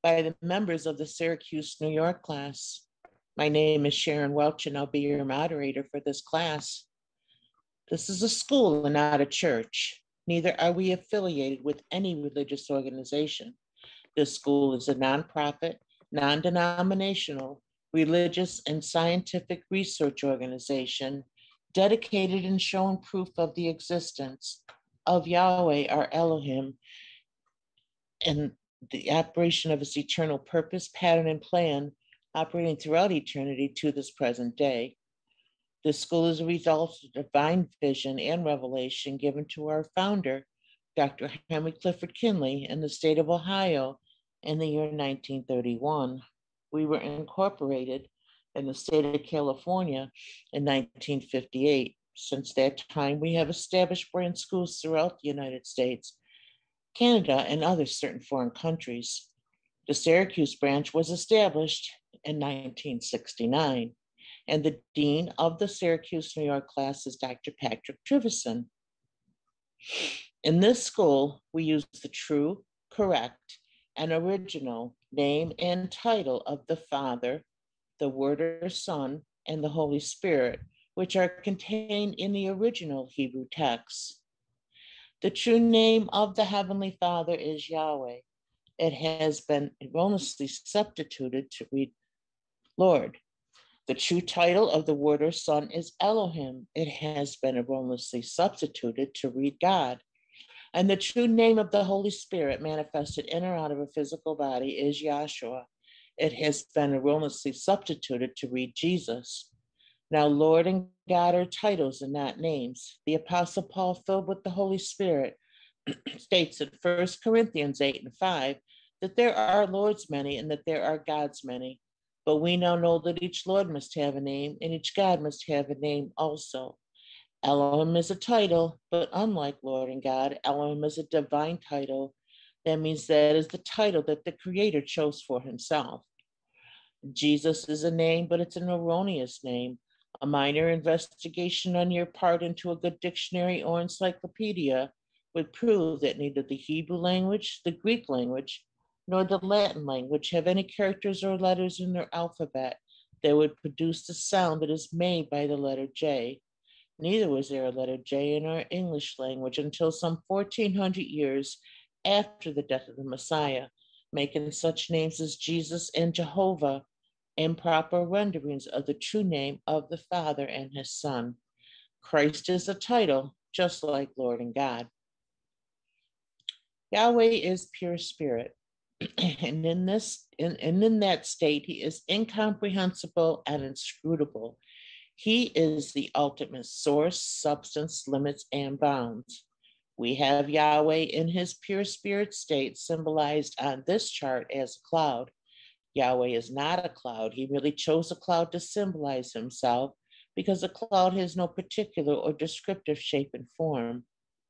by the members of the Syracuse, New York class. My name is Sharon Welch, and I'll be your moderator for this class. This is a school and not a church. Neither are we affiliated with any religious organization. This school is a nonprofit, non-denominational, religious and scientific research organization dedicated in showing proof of the existence of Yahweh, our Elohim, and the operation of his eternal purpose, pattern, and plan operating throughout eternity to this present day. This school is a result of divine vision and revelation given to our founder, Dr. Henry Clifford Kinley, in the state of Ohio in the year 1931. We were incorporated in the state of California in 1958. Since that time, we have established branch schools throughout the United States, Canada, and other certain foreign countries. The Syracuse branch was established in 1969, and the dean of the Syracuse, New York class is Dr. Patrick Trivison. In this school, we use the true, correct, and original name and title of the Father, the Word or Son, and the Holy Spirit, which are contained in the original Hebrew text. The true name of the Heavenly Father is Yahweh. It has been erroneously substituted to read Lord. The true title of the Word or Son is Elohim. It has been erroneously substituted to read God. And the true name of the Holy Spirit manifested in or out of a physical body is Yahshua. It has been erroneously substituted to read Jesus. Now, Lord and God are titles and not names. The Apostle Paul, filled with the Holy Spirit, states in 1 Corinthians 8:5 that there are Lords many and that there are gods many. But we now know that each Lord must have a name and each God must have a name also. Elohim is a title, but unlike Lord and God, Elohim is a divine title. That means that is the title that the Creator chose for himself. Jesus is a name, but it's an erroneous name. A minor investigation on your part into a good dictionary or encyclopedia would prove that neither the Hebrew language, the Greek language, nor the Latin language have any characters or letters in their alphabet that would produce the sound that is made by the letter J. Neither was there a letter J in our English language until some 1400 years after the death of the Messiah, making such names as Jesus and Jehovah improper renderings of the true name of the Father and his Son. Christ is a title, just like Lord and God. Yahweh is pure spirit, and in that state, he is incomprehensible and inscrutable. He is the ultimate source, substance, limits, and bounds. We have Yahweh in his pure spirit state symbolized on this chart as a cloud. Yahweh is not a cloud. He really chose a cloud to symbolize himself because a cloud has no particular or descriptive shape and form.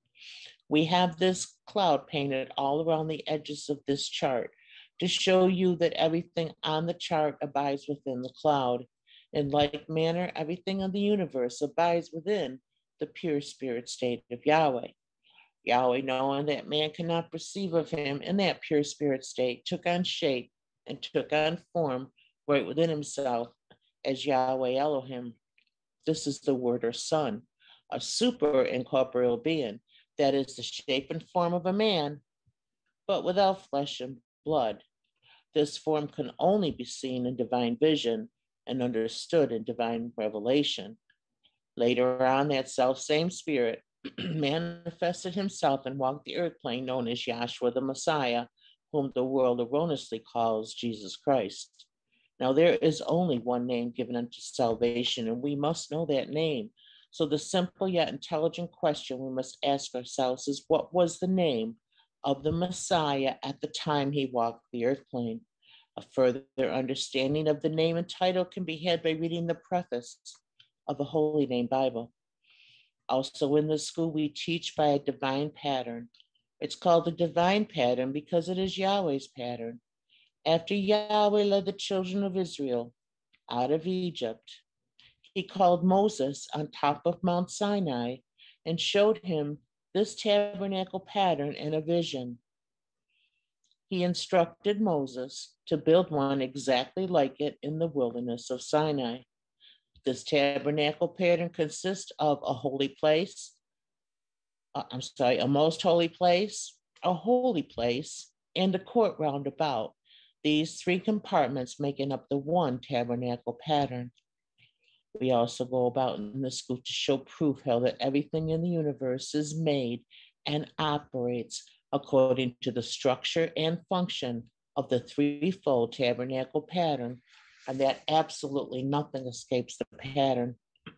We have this cloud painted all around the edges of this chart to show you that everything on the chart abides within the cloud. In like manner, everything in the universe abides within the pure spirit state of Yahweh. Yahweh, knowing that man cannot perceive of him in that pure spirit state, took on shape and took on form right within himself as Yahweh Elohim. This is the Word or Son, a super incorporeal being that is the shape and form of a man, but without flesh and blood. This form can only be seen in divine vision and understood in divine revelation. Later on, that self-same spirit manifested himself and walked the earth plane known as Yahshua the Messiah, whom the world erroneously calls Jesus Christ. Now, there is only one name given unto salvation, and we must know that name. So the simple yet intelligent question we must ask ourselves is, what was the name of the Messiah at the time he walked the earth plane? A further understanding of the name and title can be had by reading the preface of the Holy Name Bible. Also in this school, we teach by a divine pattern. It's called the divine pattern because it is Yahweh's pattern. After Yahweh led the children of Israel out of Egypt, he called Moses on top of Mount Sinai and showed him this tabernacle pattern in a vision. he instructed Moses to build one exactly like it in the wilderness of Sinai. This tabernacle pattern consists of a holy place, a most holy place, a holy place, and a court round about. These three compartments making up the one tabernacle pattern. We also go about in the school to show proof how that everything in the universe is made and operates according to the structure and function of the threefold tabernacle pattern, and that absolutely nothing escapes the pattern.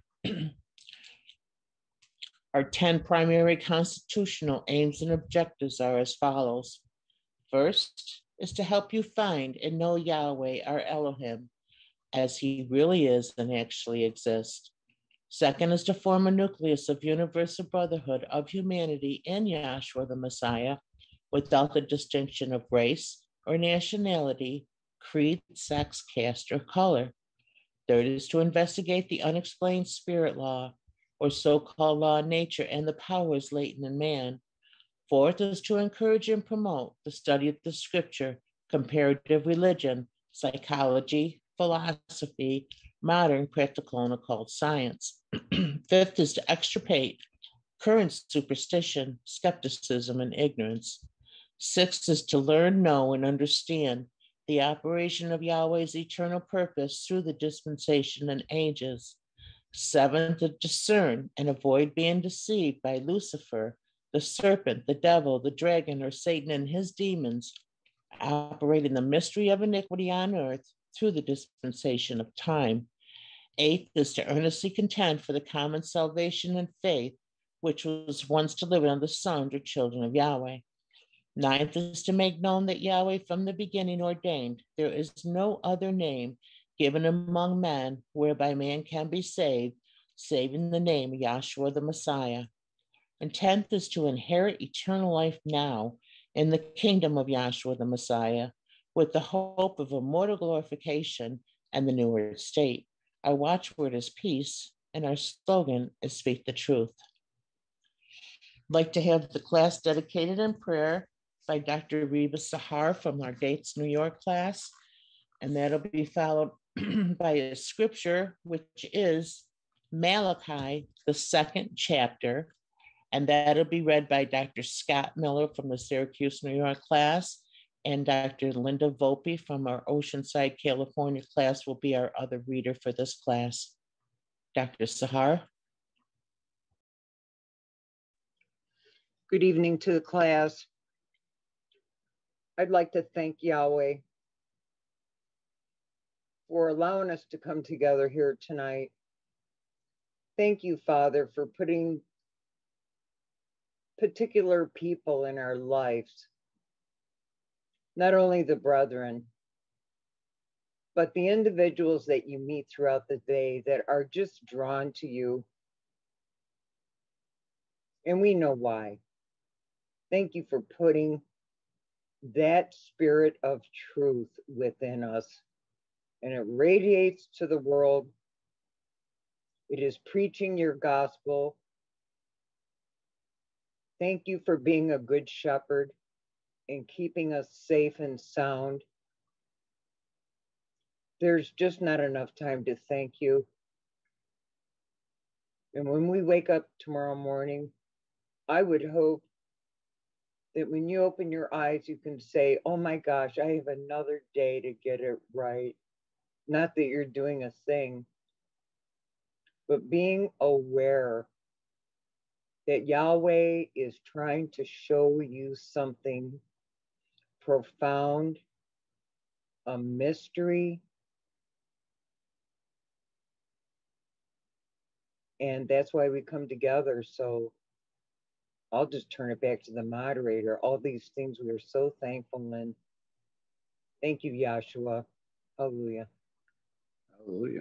Our 10 primary constitutional aims and objectives are as follows. First is to help you find and know Yahweh, our Elohim, as he really is and actually exists. Second is to form a nucleus of universal brotherhood of humanity in Yahshua the Messiah without the distinction of race or nationality, creed, sex, caste, or color. Third is to investigate the unexplained spirit law or so-called law of nature and the powers latent in man. Fourth is to encourage and promote the study of the scripture, comparative religion, psychology, philosophy, modern, practical, and occult science. Fifth is to extirpate current superstition, skepticism, and ignorance. Sixth is to learn, know, and understand the operation of Yahweh's eternal purpose through the dispensation and ages. Seventh, to discern and avoid being deceived by Lucifer, the serpent, the devil, the dragon, or Satan and his demons, operating the mystery of iniquity on earth through the dispensation of time. Eighth is to earnestly contend for the common salvation and faith, which was once delivered on the sons or children of Yahweh. Ninth is to make known that Yahweh from the beginning ordained there is no other name given among men whereby man can be saved, saving the name of Yahshua the Messiah. And 10th is to inherit eternal life now in the kingdom of Yahshua the Messiah with the hope of immortal glorification and the new earth state. Our watchword is peace, and our slogan is speak the truth. I'd like to have the class dedicated in prayer by Dr. Reba Sahar from our Gates, New York class, and that'll be followed by a scripture, which is Malachi, the 2nd chapter, and that'll be read by Dr. Scott Miller from the Syracuse, New York class, and Dr. Linda Volpe from our Oceanside, California class will be our other reader for this class. Dr. Sahar. Good evening to the class. I'd like to thank Yahweh for allowing us to come together here tonight. Thank you, Father, for putting particular people in our lives, not only the brethren, but the individuals that you meet throughout the day that are just drawn to you. And we know why. Thank you for putting that spirit of truth within us, and it radiates to the world. It is preaching your gospel. Thank you for being a good shepherd and keeping us safe and sound. There's just not enough time to thank you. And when we wake up tomorrow morning, I would hope that when you open your eyes, you can say, oh my gosh, I have another day to get it right. Not that you're doing a thing, but being aware that Yahweh is trying to show you something profound, a mystery. And that's why we come together. So I'll just turn it back to the moderator. All these things we are so thankful in. Thank you, Yahshua. Hallelujah. Hallelujah.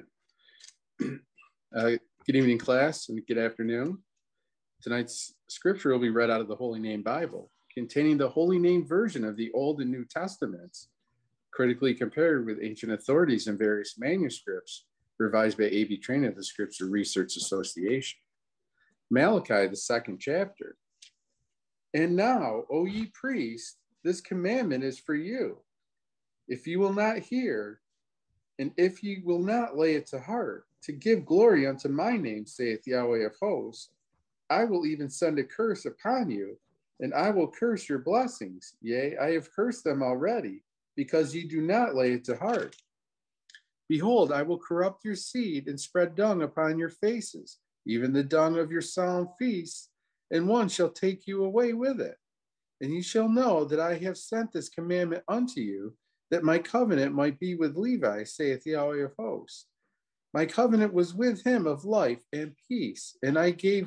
Good evening, class, and good afternoon. Tonight's scripture will be read out of the Holy Name Bible, containing the Holy Name version of the Old and New Testaments, critically compared with ancient authorities and various manuscripts, revised by A.B. Train of the Scripture Research Association. Malachi, the 2nd chapter. And now, O ye priests, this commandment is for you. If you will not hear, and if ye will not lay it to heart, to give glory unto my name, saith Yahweh of hosts, I will even send a curse upon you, and I will curse your blessings. Yea, I have cursed them already, because ye do not lay it to heart. Behold, I will corrupt your seed and spread dung upon your faces, even the dung of your solemn feasts, and one shall take you away with it. And ye shall know that I have sent this commandment unto you, that my covenant might be with Levi, saith Yahweh of hosts. My covenant was with him of life and peace, and I gave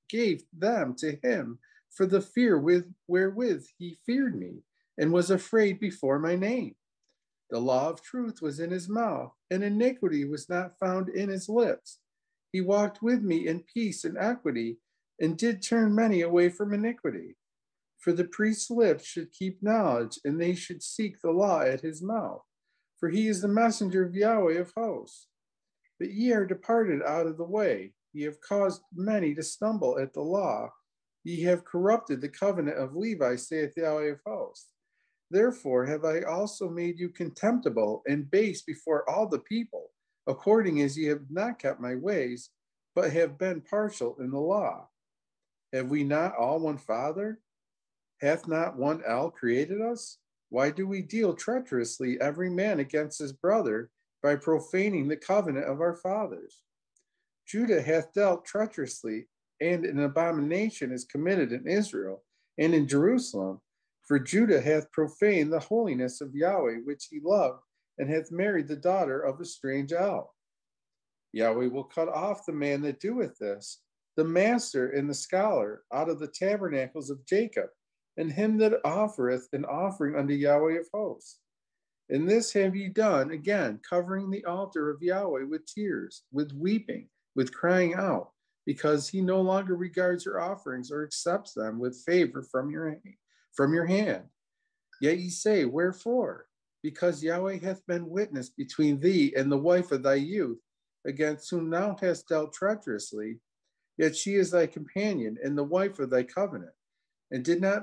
them to him for the fear wherewith he feared me, and was afraid before my name. The law of truth was in his mouth, and iniquity was not found in his lips. He walked with me in peace and equity, and did turn many away from iniquity. For the priest's lips should keep knowledge, and they should seek the law at his mouth. For he is the messenger of Yahweh of hosts. But ye are departed out of the way. Ye have caused many to stumble at the law. Ye have corrupted the covenant of Levi, saith Yahweh of hosts. Therefore have I also made you contemptible and base before all the people, according as ye have not kept my ways, but have been partial in the law. Have we not all one Father? Hath not one El created us? Why do we deal treacherously every man against his brother by profaning the covenant of our fathers? Judah hath dealt treacherously, and an abomination is committed in Israel and in Jerusalem. For Judah hath profaned the holiness of Yahweh, which he loved, and hath married the daughter of a strange El. Yahweh will cut off the man that doeth this, the master and the scholar, out of the tabernacles of Jacob, and him that offereth an offering unto Yahweh of hosts. And this have ye done, again, covering the altar of Yahweh with tears, with weeping, with crying out, because he no longer regards your offerings or accepts them with favor from your hand. Yet ye say, wherefore? Because Yahweh hath been witness between thee and the wife of thy youth, against whom thou hast dealt treacherously, yet she is thy companion and the wife of thy covenant. And did not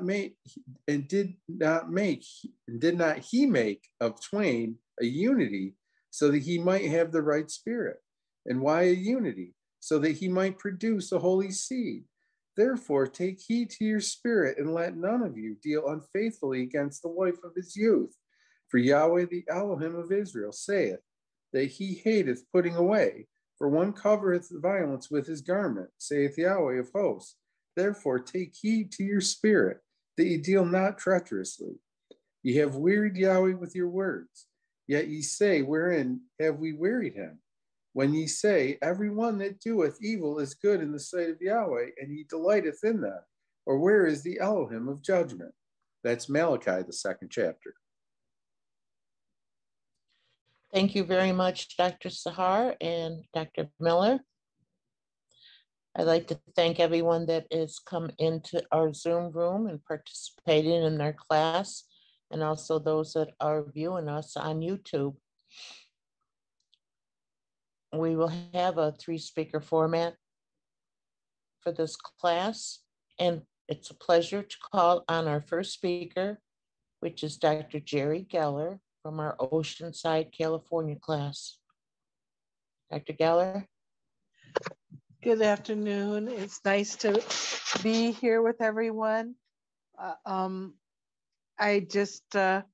he make of twain a unity, so that he might have the right spirit? And why a unity? So that he might produce a holy seed. Therefore take heed to your spirit, and let none of you deal unfaithfully against the wife of his youth. For Yahweh the Elohim of Israel saith, that he hateth putting away, for one covereth violence with his garment, saith Yahweh of hosts. Therefore take heed to your spirit, that ye deal not treacherously. Ye have wearied Yahweh with your words. Yet ye say, wherein have we wearied him? When ye say, every one that doeth evil is good in the sight of Yahweh, and he delighteth in them. Or where is the Elohim of judgment? That's Malachi, the 2nd chapter. Thank you very much, Dr. Sahar and Dr. Miller. I'd like to thank everyone that has come into our Zoom room and participating in our class, and also those that are viewing us on YouTube. We will have a 3-speaker format for this class, and it's a pleasure to call on our first speaker, which is Dr. Jerry Geller from our Oceanside, California class. Dr. Geller. Good afternoon. It's nice to be here with everyone. I just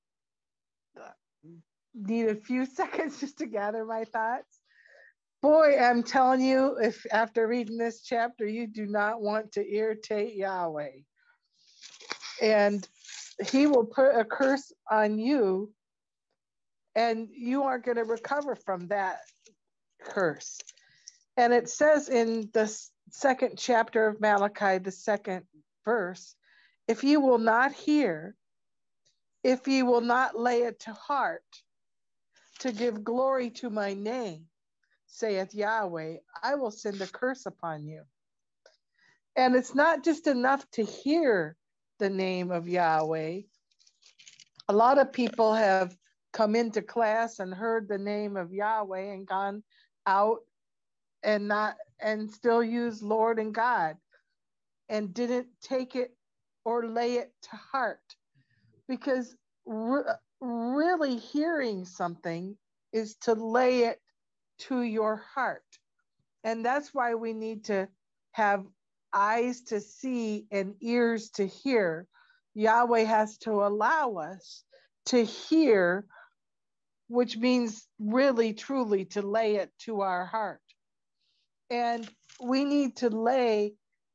need a few seconds just to gather my thoughts. Boy, I'm telling you, if after reading this chapter, you do not want to irritate Yahweh. And he will put a curse on you, and you aren't going to recover from that curse. And it says in the 2nd chapter of Malachi, the 2nd verse, if you will not hear, if you will not lay it to heart, to give glory to my name, saith Yahweh, I will send a curse upon you. And it's not just enough to hear the name of Yahweh. A lot of people have come into class and heard the name of Yahweh and gone out and still use Lord and God, and didn't take it or lay it to heart. because really hearing something is to lay it to your heart. And that's why we need to have eyes to see and ears to hear. Yahweh has to allow us to hear, which means really, truly to lay it to our heart. And we need to lay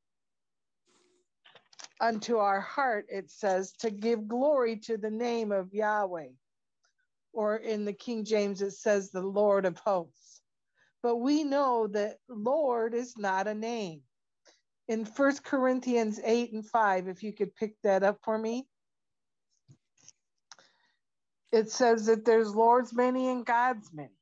unto our heart, it says, to give glory to the name of Yahweh. Or in the King James, it says the Lord of hosts. But we know that Lord is not a name. In 1 Corinthians 8:5, if you could pick that up for me, it says that there's Lord's many and God's many.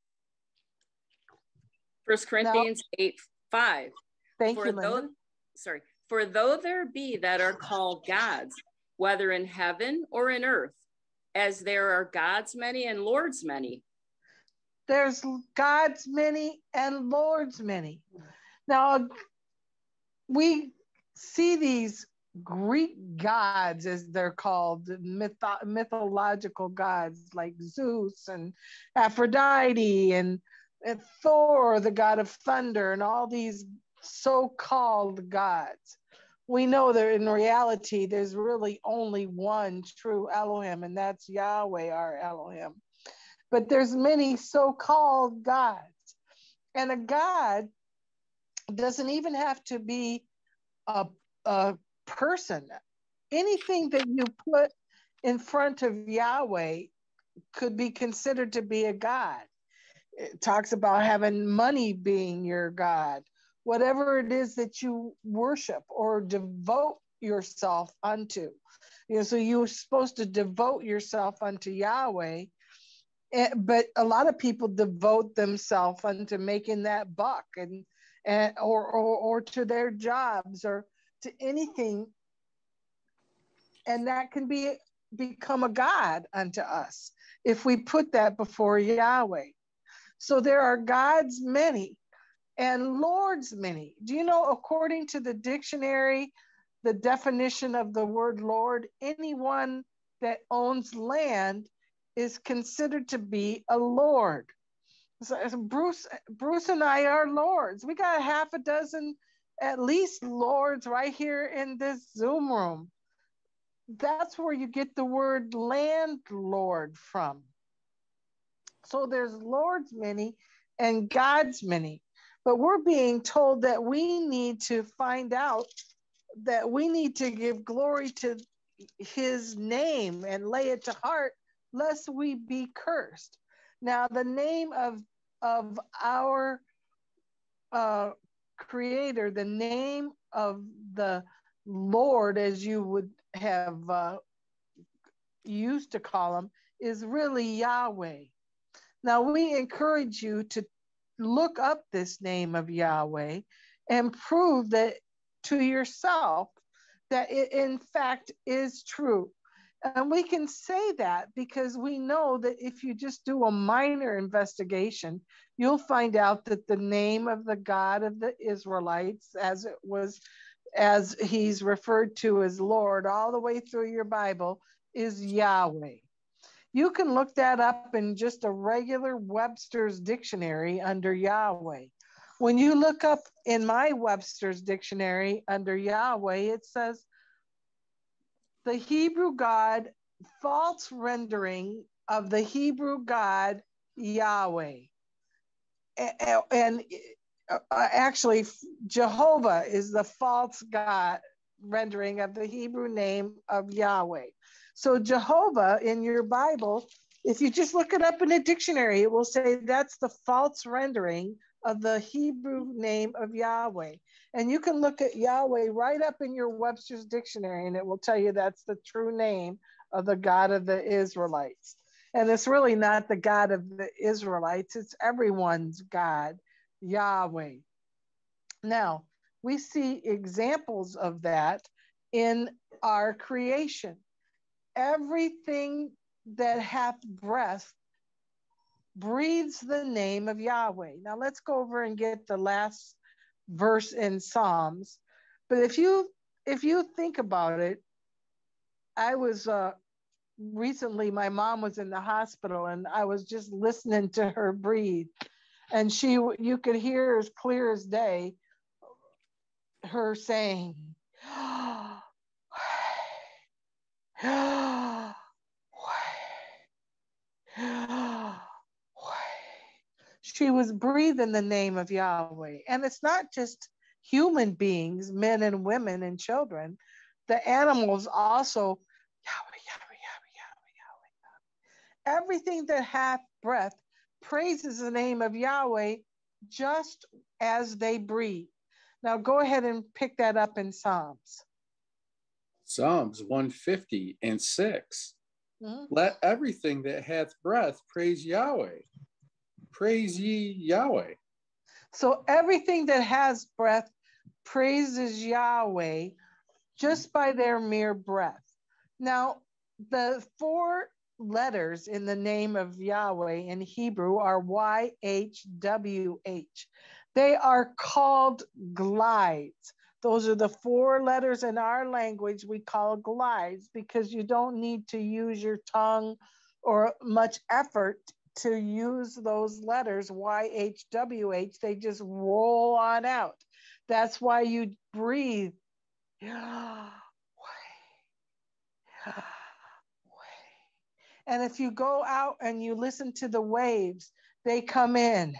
1 Corinthians 8:5. Thank you, Linda. For though there be that are called gods, whether in heaven or in earth, as there are gods many and lords many. There's God's many and Lord's many. Now, we see these Greek gods, as they're called, mythological gods like Zeus and Aphrodite and Thor, the god of thunder, and all these so-called gods. We know that in reality, there's really only one true Elohim, and that's Yahweh, our Elohim. But there's many so-called gods. And a god doesn't even have to be a person. Anything that you put in front of Yahweh could be considered to be a god. It talks about having money being your god. Whatever it is that you worship or devote yourself unto. So you're supposed to devote yourself unto Yahweh. But a lot of people devote themselves unto making that buck or to their jobs or to anything, and that can become a god unto us if we put that before Yahweh. So there are gods many and lords many. Do you know, according to the dictionary, the definition of the word Lord, anyone that owns land is considered to be a lord. So Bruce and I are lords. We got half a dozen, at least, lords right here in this Zoom room. That's where you get the word landlord from. So there's lords many and gods many. But we're being told that we need to find out that we need to give glory to his name and lay it to heart, lest we be cursed. Now, the name of our creator, the name of the Lord, as you would have used to call him, is really Yahweh. Now, we encourage you to look up this name of Yahweh and prove that to yourself that it in fact is true. And we can say that because we know that if you just do a minor investigation, you'll find out that the name of the God of the Israelites, as he's referred to as Lord all the way through your Bible, is Yahweh. You can look that up in just a regular Webster's dictionary under Yahweh. When you look up in my Webster's dictionary under Yahweh, it says the Hebrew God, false rendering of the Hebrew God Yahweh. And actually, Jehovah is the false God rendering of the Hebrew name of Yahweh. So Jehovah in your Bible, if you just look it up in a dictionary, it will say that's the false rendering of the Hebrew name of Yahweh. And you can look at Yahweh right up in your Webster's dictionary, and it will tell you that's the true name of the God of the Israelites. And it's really not the God of the Israelites, it's everyone's God, Yahweh. Now, we see examples of that in our creation. Everything that hath breath breathes the name of Yahweh. Now let's go over and get the last verse in Psalms. But if you think about it, I was recently my mom was in the hospital and I was just listening to her breathe. And you could hear as clear as day her saying, she was breathing the name of Yahweh. And it's not just human beings, men and women and children. The animals also, Yahweh, Yahweh, Yahweh, Yahweh, Yahweh. Everything that hath breath praises the name of Yahweh just as they breathe. Now go ahead and pick that up in Psalms. Psalms 150:6. Mm-hmm. Let everything that hath breath praise Yahweh. Praise ye Yahweh. So everything that has breath praises Yahweh just by their mere breath. Now, the 4 letters in the name of Yahweh in Hebrew are YHWH. They are called glides. Those are the 4 letters in our language we call glides because you don't need to use your tongue or much effort to use those letters, YHWH. They just roll on out. That's why you breathe. And if you go out and you listen to the waves, they come in.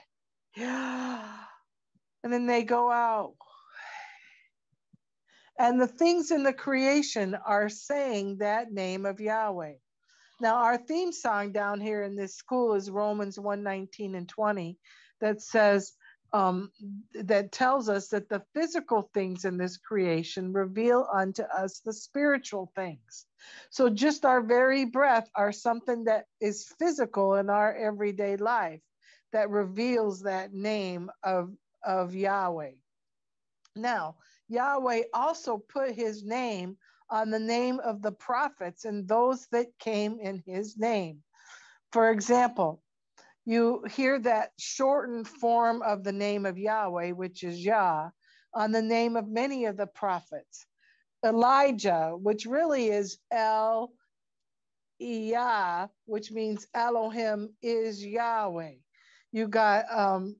And then they go out. And the things in the creation are saying that name of Yahweh. Now, our theme song down here in this school is Romans 1:19-20, that says, that tells us that the physical things in this creation reveal unto us the spiritual things. So just our very breath are something that is physical in our everyday life that reveals that name of Yahweh. Now, Yahweh also put his name on the name of the prophets and those that came in his name. For example, you hear that shortened form of the name of Yahweh, which is Yah, on the name of many of the prophets. Elijah, which really is El Yah, which means Elohim is Yahweh. You got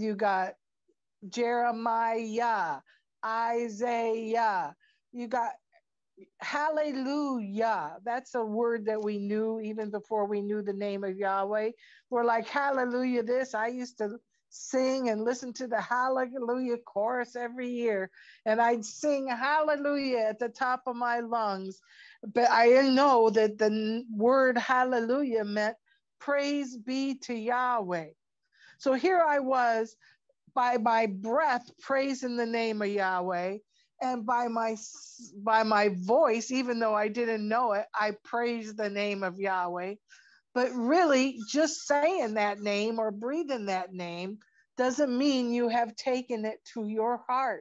Jeremiah, Isaiah. You got hallelujah. That's a word that we knew even before we knew the name of Yahweh. We're like, hallelujah this. I used to sing and listen to the hallelujah chorus every year. And I'd sing hallelujah at the top of my lungs. But I didn't know that the word hallelujah meant praise be to Yahweh. So here I was by my breath praising the name of Yahweh. And by my voice, even though I didn't know it, I praised the name of Yahweh. But really, just saying that name or breathing that name doesn't mean you have taken it to your heart.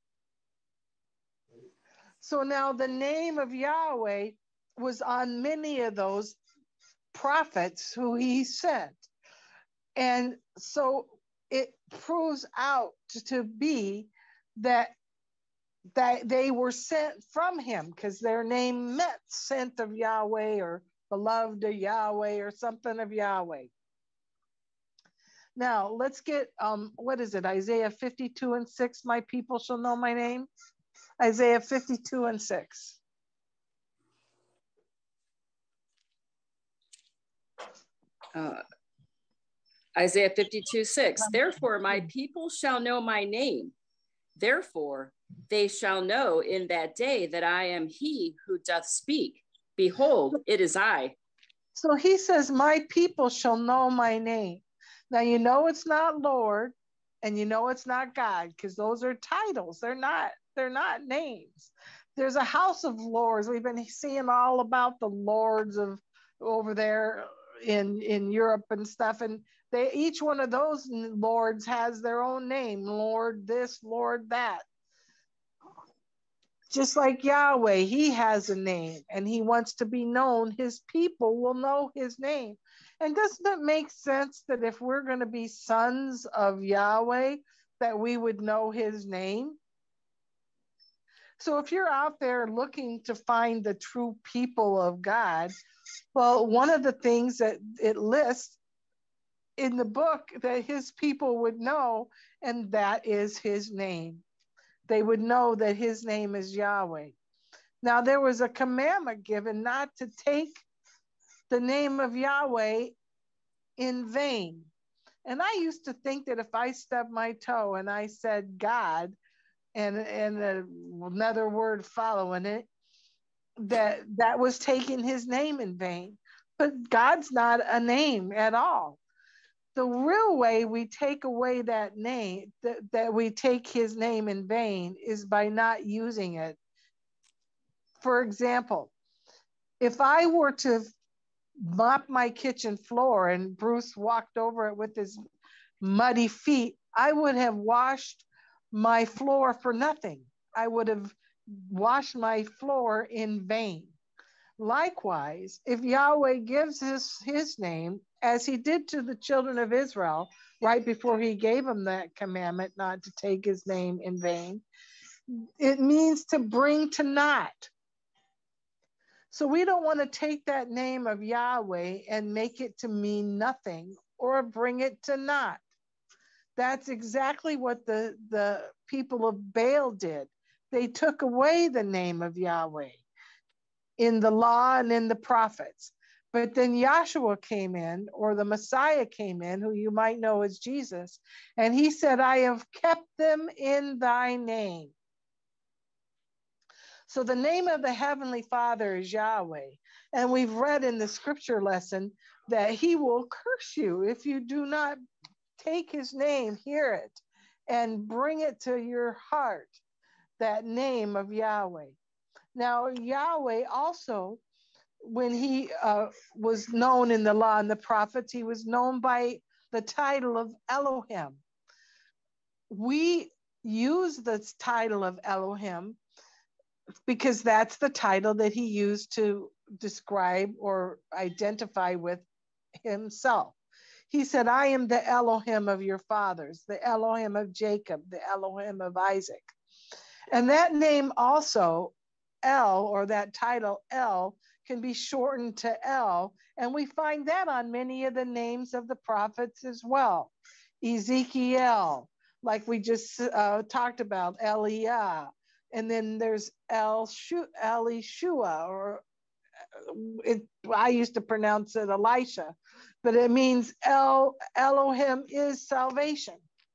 So now the name of Yahweh was on many of those prophets who he sent. And so it proves out to be that they were sent from him because their name meant sent of Yahweh or beloved of Yahweh or something of Yahweh. Now let's get, what is it? Isaiah 52:6, my people shall know my name. Isaiah 52:6. Isaiah 52:6. Therefore, my people shall know my name. Therefore, they shall know in that day that I am he who doth speak. Behold, it is I. So he says, my people shall know my name. Now, you know it's not Lord, and you know it's not God, because those are titles. They're not names. There's a house of lords. We've been seeing all about the lords of over there in Europe and stuff. And each one of those lords has their own name. Lord this, Lord that. Just like Yahweh, he has a name and he wants to be known. His people will know his name. And doesn't it make sense that if we're going to be sons of Yahweh, that we would know his name? So if you're out there looking to find the true people of God, well, one of the things that it lists in the book that his people would know, and that is his name. They would know that his name is Yahweh. Now, there was a commandment given not to take the name of Yahweh in vain. And I used to think that if I stubbed my toe and I said God and another word following it, that was taking his name in vain. But God's not a name at all. The real way we take away that name, that we take his name in vain, is by not using it. For example, if I were to mop my kitchen floor and Bruce walked over it with his muddy feet, I would have washed my floor for nothing. I would have washed my floor in vain. Likewise, if Yahweh gives his name, as he did to the children of Israel right before he gave them that commandment not to take his name in vain, it means to bring to naught. So we don't want to take that name of Yahweh and make it to mean nothing or bring it to naught. That's exactly what the people of Baal did. They took away the name of Yahweh in the law and in the prophets. But then Yahshua came in, or the Messiah came in, who you might know as Jesus, and he said, I have kept them in thy name. So the name of the Heavenly Father is Yahweh. And we've read in the scripture lesson that he will curse you if you do not take his name, hear it, and bring it to your heart, that name of Yahweh. Now, Yahweh also, when he was known in the law and the prophets, he was known by the title of Elohim. We use the title of Elohim because that's the title that he used to describe or identify with himself. He said, I am the Elohim of your fathers, the Elohim of Jacob, the Elohim of Isaac. And that name also, El, or that title El, can be shortened to El. And we find that on many of the names of the prophets as well. Ezekiel, like we just talked about, Eliah. And then there's Elishua, or I used to pronounce it Elisha, but it means Elohim is salvation.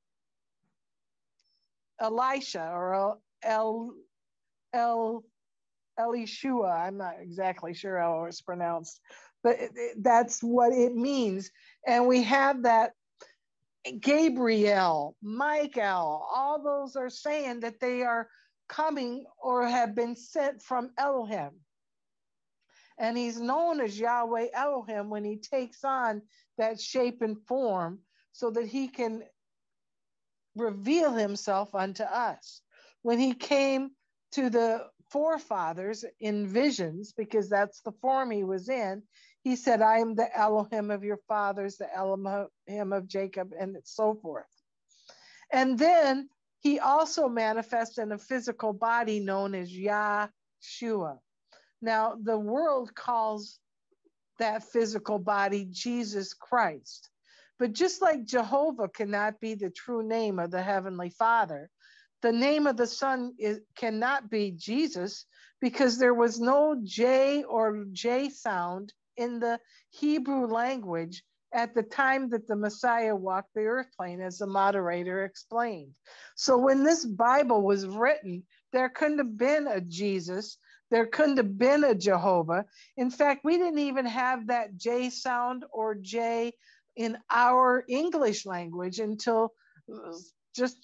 Elisha, or Elishua, I'm not exactly sure how it's pronounced, but that's what it means. And we have that Gabriel, Michael, all those are saying that they are coming or have been sent from Elohim. And he's known as Yahweh Elohim when he takes on that shape and form so that he can reveal himself unto us. When he came to the forefathers in visions, because that's the form he was in, he said, I am the Elohim of your fathers, the Elohim of Jacob, and so forth. And then he also manifests in a physical body known as Yahshua. Now, the world calls that physical body Jesus Christ. But just like Jehovah cannot be the true name of the Heavenly Father, the name of the Son cannot be Jesus, because there was no J or J sound in the Hebrew language at the time that the Messiah walked the earth plane, as the moderator explained. So when this Bible was written, there couldn't have been a Jesus. There couldn't have been a Jehovah. In fact, we didn't even have that J sound or J in our English language until just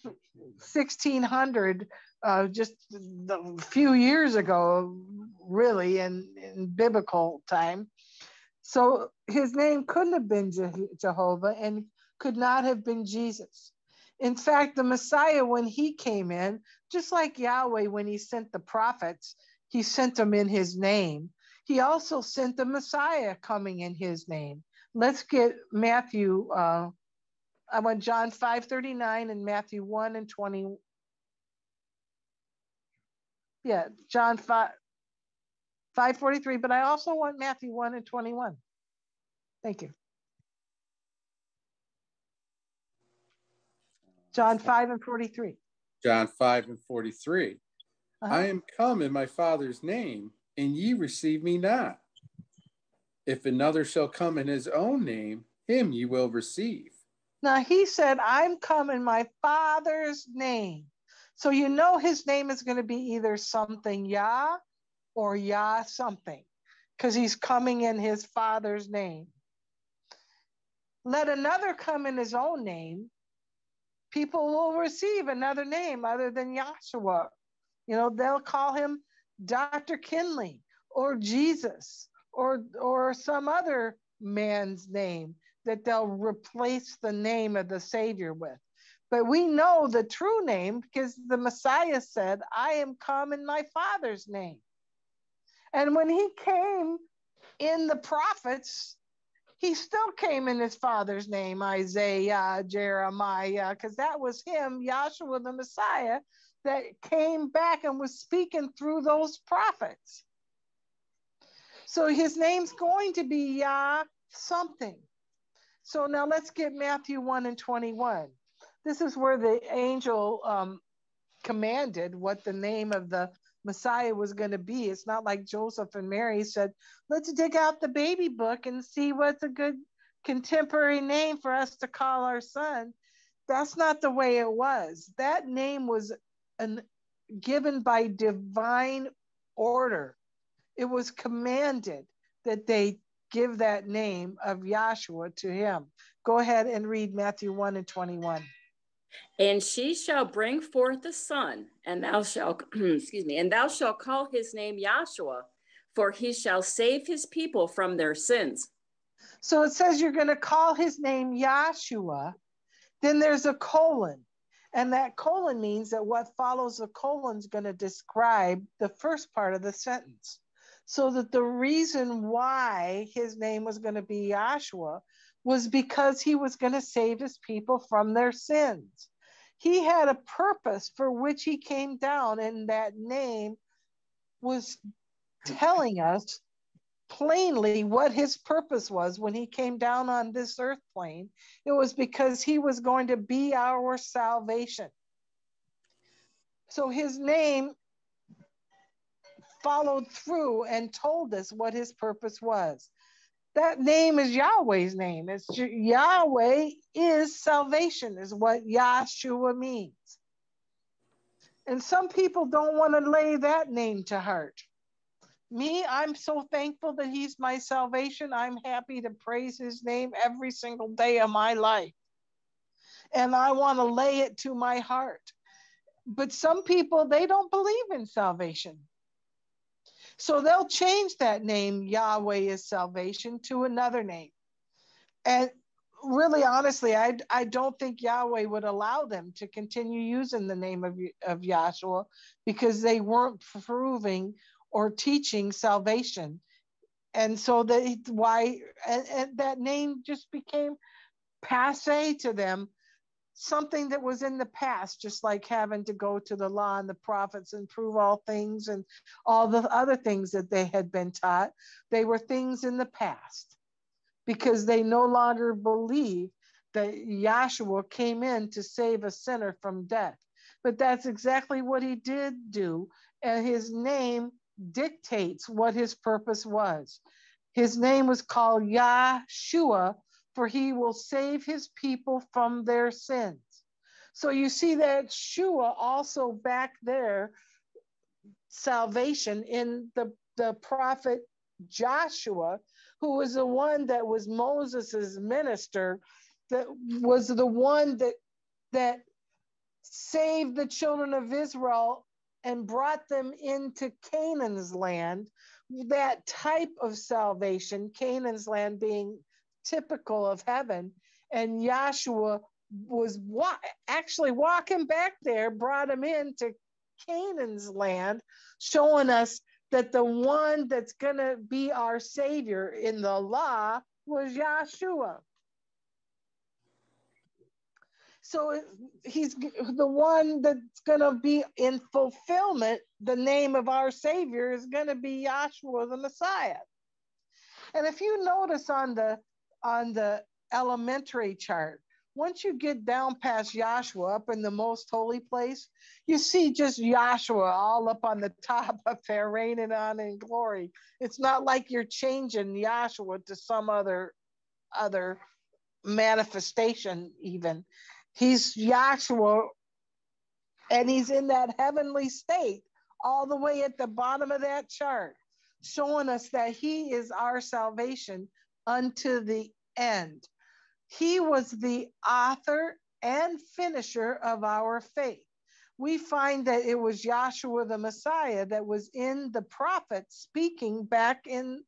1600, just a few years ago, really, in biblical time. So his name couldn't have been Jehovah and could not have been Jesus. In fact, the Messiah, when he came in, just like Yahweh, when he sent the prophets, he sent them in his name. He also sent the Messiah coming in his name. Let's get Matthew, I want John 5:39 and Matthew 1:20. Yeah, John 5:43, but I also want Matthew 1 and 21. Thank you. John 5 and 43. John 5 and 43. Uh-huh. I am come in my Father's name, and ye receive me not. If another shall come in his own name, him ye will receive. Now he said, I'm come in my Father's name. So you know his name is going to be either something Yah or Yah something, because he's coming in his Father's name. Let another come in his own name, people will receive another name other than Yahshua. You know, they'll call him Dr. Kinley or Jesus or some other man's name that they'll replace the name of the Savior with. But we know the true name because the Messiah said, I am come in my Father's name. And when he came in the prophets, he still came in his Father's name, Isaiah, Jeremiah, because that was him, Yahshua the Messiah, that came back and was speaking through those prophets. So his name's going to be Yah something. So now let's get Matthew 1 and 21. This is where the angel commanded what the name of the Messiah was going to be. It's not like Joseph and Mary said, let's dig out the baby book and see what's a good contemporary name for us to call our son. That's not the way it was. That name was given by divine order. It was commanded that they give that name of Yahshua to him. Go ahead and read Matthew 1 and 21. And she shall bring forth a son, and thou shalt, and thou shalt call his name Yahshua, for he shall save his people from their sins. So it says you're going to call his name Yahshua. Then there's a colon. And that colon means that what follows the colon is going to describe the first part of the sentence. So that the reason why his name was going to be Yahshua was because he was going to save his people from their sins. He had a purpose for which he came down, and that name was telling us plainly what his purpose was when he came down on this earth plane. It was because he was going to be our salvation. So his name followed through and told us what his purpose was. That name is Yahweh's name. It's Yahweh is salvation, is what Yahshua means. And some people don't want to lay that name to heart. Me, I'm so thankful that he's my salvation. I'm happy to praise his name every single day of my life. And I want to lay it to my heart. But some people, they don't believe in salvation. So they'll change that name, Yahweh is salvation, to another name. And really, honestly, I don't think Yahweh would allow them to continue using the name of Yahshua because they weren't proving or teaching salvation. And so that name just became passe to them, something that was in the past, just like having to go to the law and the prophets and prove all things and all the other things that they had been taught. They were things in the past because they no longer believe that Yahshua came in to save a sinner from death. But that's exactly what he did do. And his name dictates what his purpose was. His name was called Yahshua, for he will save his people from their sins. So you see that Shua also back there, salvation in the prophet Joshua, who was the one that was Moses's minister, that was the one that saved the children of Israel and brought them into Canaan's land. That type of salvation, Canaan's land being typical of heaven, and Yahshua was actually walking back there, brought him into Canaan's land, showing us that the one that's going to be our savior in the law was Yahshua. So he's the one that's going to be in fulfillment. The name of our Savior is going to be Yahshua the Messiah. And if you notice on the elementary chart, once you get down past Yahshua up in the most holy place, you see just Yahshua all up on the top up there, reigning on in glory. It's not like you're changing Yahshua to some other manifestation even. He's Yahshua, and he's in that heavenly state all the way at the bottom of that chart, showing us that he is our salvation unto the end. He was the author and finisher of our faith. We find that it was Yahshua the Messiah that was in the prophets speaking back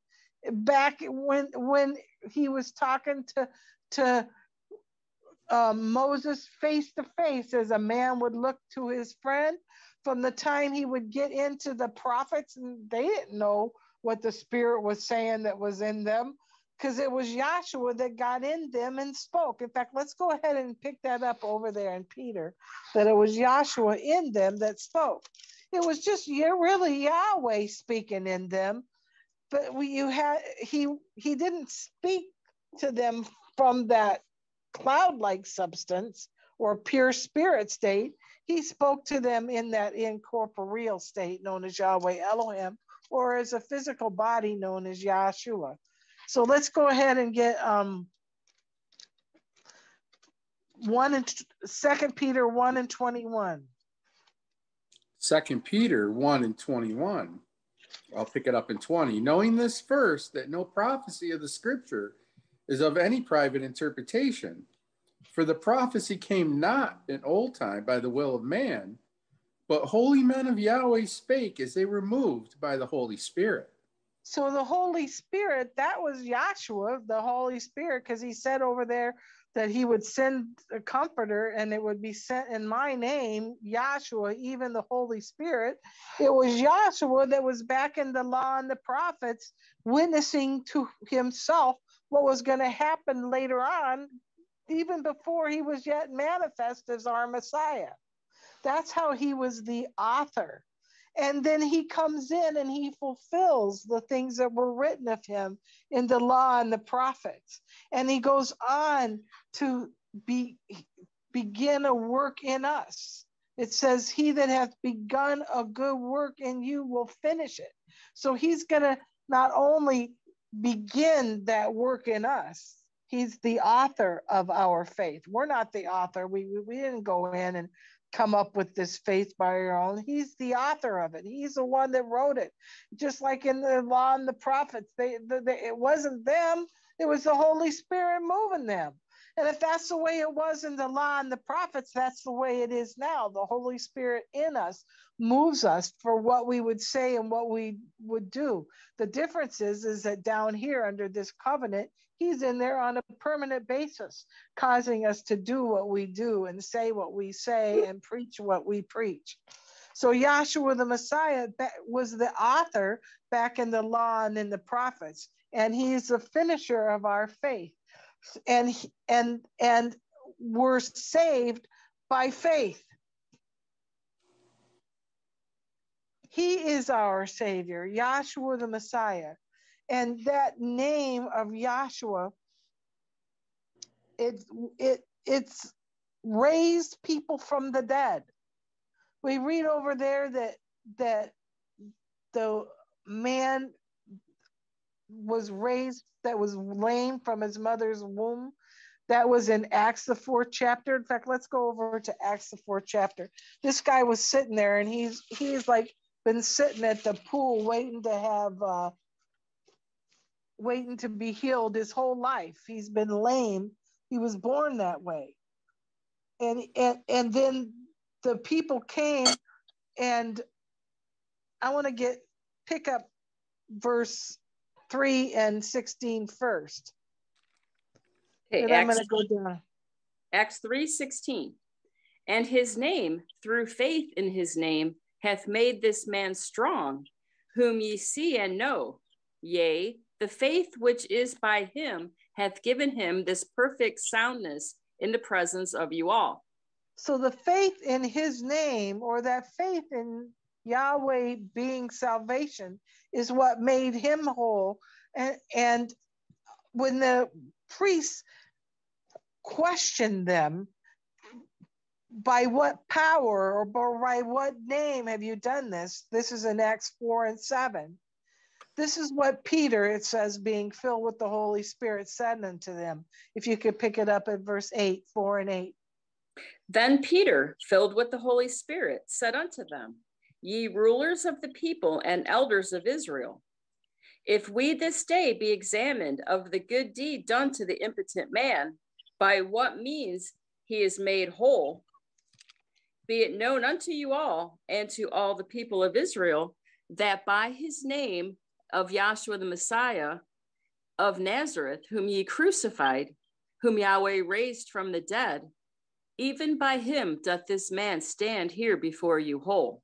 when he was talking to Moses face to face, as a man would look to his friend. From the time he would get into the prophets, and they didn't know what the Spirit was saying that was in them, because it was Yahshua that got in them and spoke. In fact, let's go ahead and pick that up over there in Peter, that it was Yahshua in them that spoke. It was just really Yahweh speaking in them, but he didn't speak to them from that cloud-like substance or pure spirit state. He spoke to them in that incorporeal state known as Yahweh Elohim, or as a physical body known as Yahshua. So let's go ahead and get 2 Peter 1 and 21. 2 Peter 1 and 21. I'll pick it up in 20. Knowing this first, that no prophecy of the scripture is of any private interpretation. For the prophecy came not in old time by the will of man, but holy men of Yahweh spake as they were moved by the Holy Spirit. So the Holy Spirit, that was Yahshua, the Holy Spirit, because he said over there that he would send a comforter and it would be sent in my name, Yahshua, even the Holy Spirit. It was Yahshua that was back in the law and the prophets, witnessing to himself what was going to happen later on, even before he was yet manifest as our Messiah. That's how he was the author. And then he comes in and he fulfills the things that were written of him in the law and the prophets. And he goes on to begin a work in us. It says, he that hath begun a good work in you will finish it. So he's going to not only begin that work in us, he's the author of our faith. We're not the author. We didn't go in and come up with this faith by our own. He's the author of it. He's the one that wrote it. Just like in the law and the prophets, it wasn't them. It was the Holy Spirit moving them. And if that's the way it was in the law and the prophets, that's the way it is now. The Holy Spirit in us moves us for what we would say and what we would do. The difference is that down here under this covenant, he's in there on a permanent basis, causing us to do what we do and say what we say and preach what we preach. So Yahshua the Messiah was the author back in the law and in the prophets, and he's the finisher of our faith. And we're saved by faith. He is our Savior, Yahshua the Messiah. And that name of Yahshua, it's raised people from the dead. We read over there that the man was raised that was lame from his mother's womb. That was in Acts the 4th chapter. In fact, let's go over to Acts the 4th chapter. This guy was sitting there, and he's like been sitting at the pool waiting to be healed his whole life. He's been lame. He was born that way. And then the people came, and I want to pick up verse 3 and 16 first. Okay, and I'm going to go down. Acts 3:16. And his name, through faith in his name, hath made this man strong, whom ye see and know. Yea, the faith which is by him hath given him this perfect soundness in the presence of you all. So the faith in his name, or that faith in Yahweh being salvation, is what made him whole. And when the priests questioned them, by what power or by what name have you done this? This is in Acts 4 and 7. This is what Peter, it says, being filled with the Holy Spirit, said unto them. If you could pick it up at verse 8, 4 and 8. Then Peter, filled with the Holy Spirit, said unto them, Ye rulers of the people and elders of Israel, if we this day be examined of the good deed done to the impotent man, by what means he is made whole, be it known unto you all and to all the people of Israel, that by his name of Yahshua the Messiah of Nazareth, whom ye crucified, whom Yahweh raised from the dead, even by him doth this man stand here before you whole.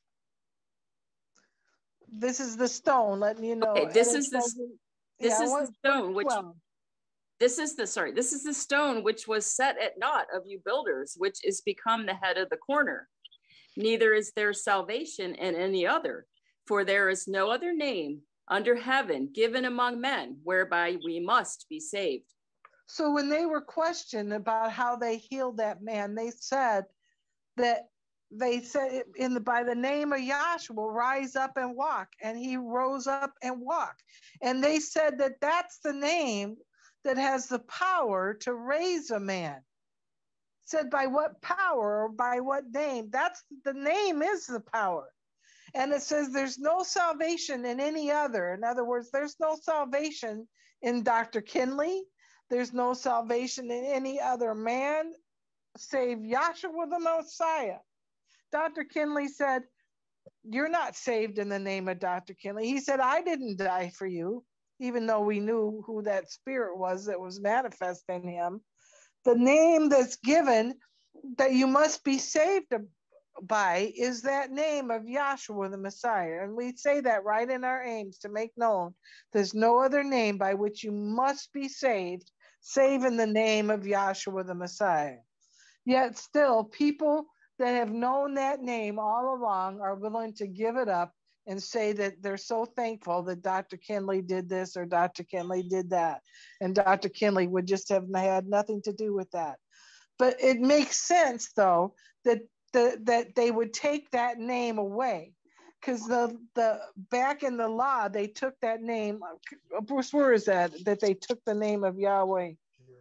This is the stone, letting you know. Okay, this is the stone which 12. this is the stone which was set at naught of you builders, which is become the head of the corner. Neither is there salvation in any other, for there is no other name under heaven given among men whereby we must be saved. So when they were questioned about how they healed that man, they said by the name of Yahshua, rise up and walk. And he rose up and walked. And they said that that's the name that has the power to raise a man. Said by what power or by what name? That's the name is the power. And it says there's no salvation in any other. In other words, there's no salvation in Dr. Kinley. There's no salvation in any other man save Yahshua the Messiah. Dr. Kinley said, you're not saved in the name of Dr. Kinley. He said, I didn't die for you, even though we knew who that spirit was that was manifest in him. The name that's given that you must be saved by is that name of Yahshua the Messiah. And we say that right in our aims to make known there's no other name by which you must be saved, save in the name of Yahshua the Messiah. Yet still, people that have known that name all along are willing to give it up and say that they're so thankful that Dr. Kinley did this or Dr. Kinley did that. And Dr. Kinley would just have had nothing to do with that. But it makes sense, though, that they would take that name away, because the back in the law they took that name. Bruce, where is that they took the name of Yahweh?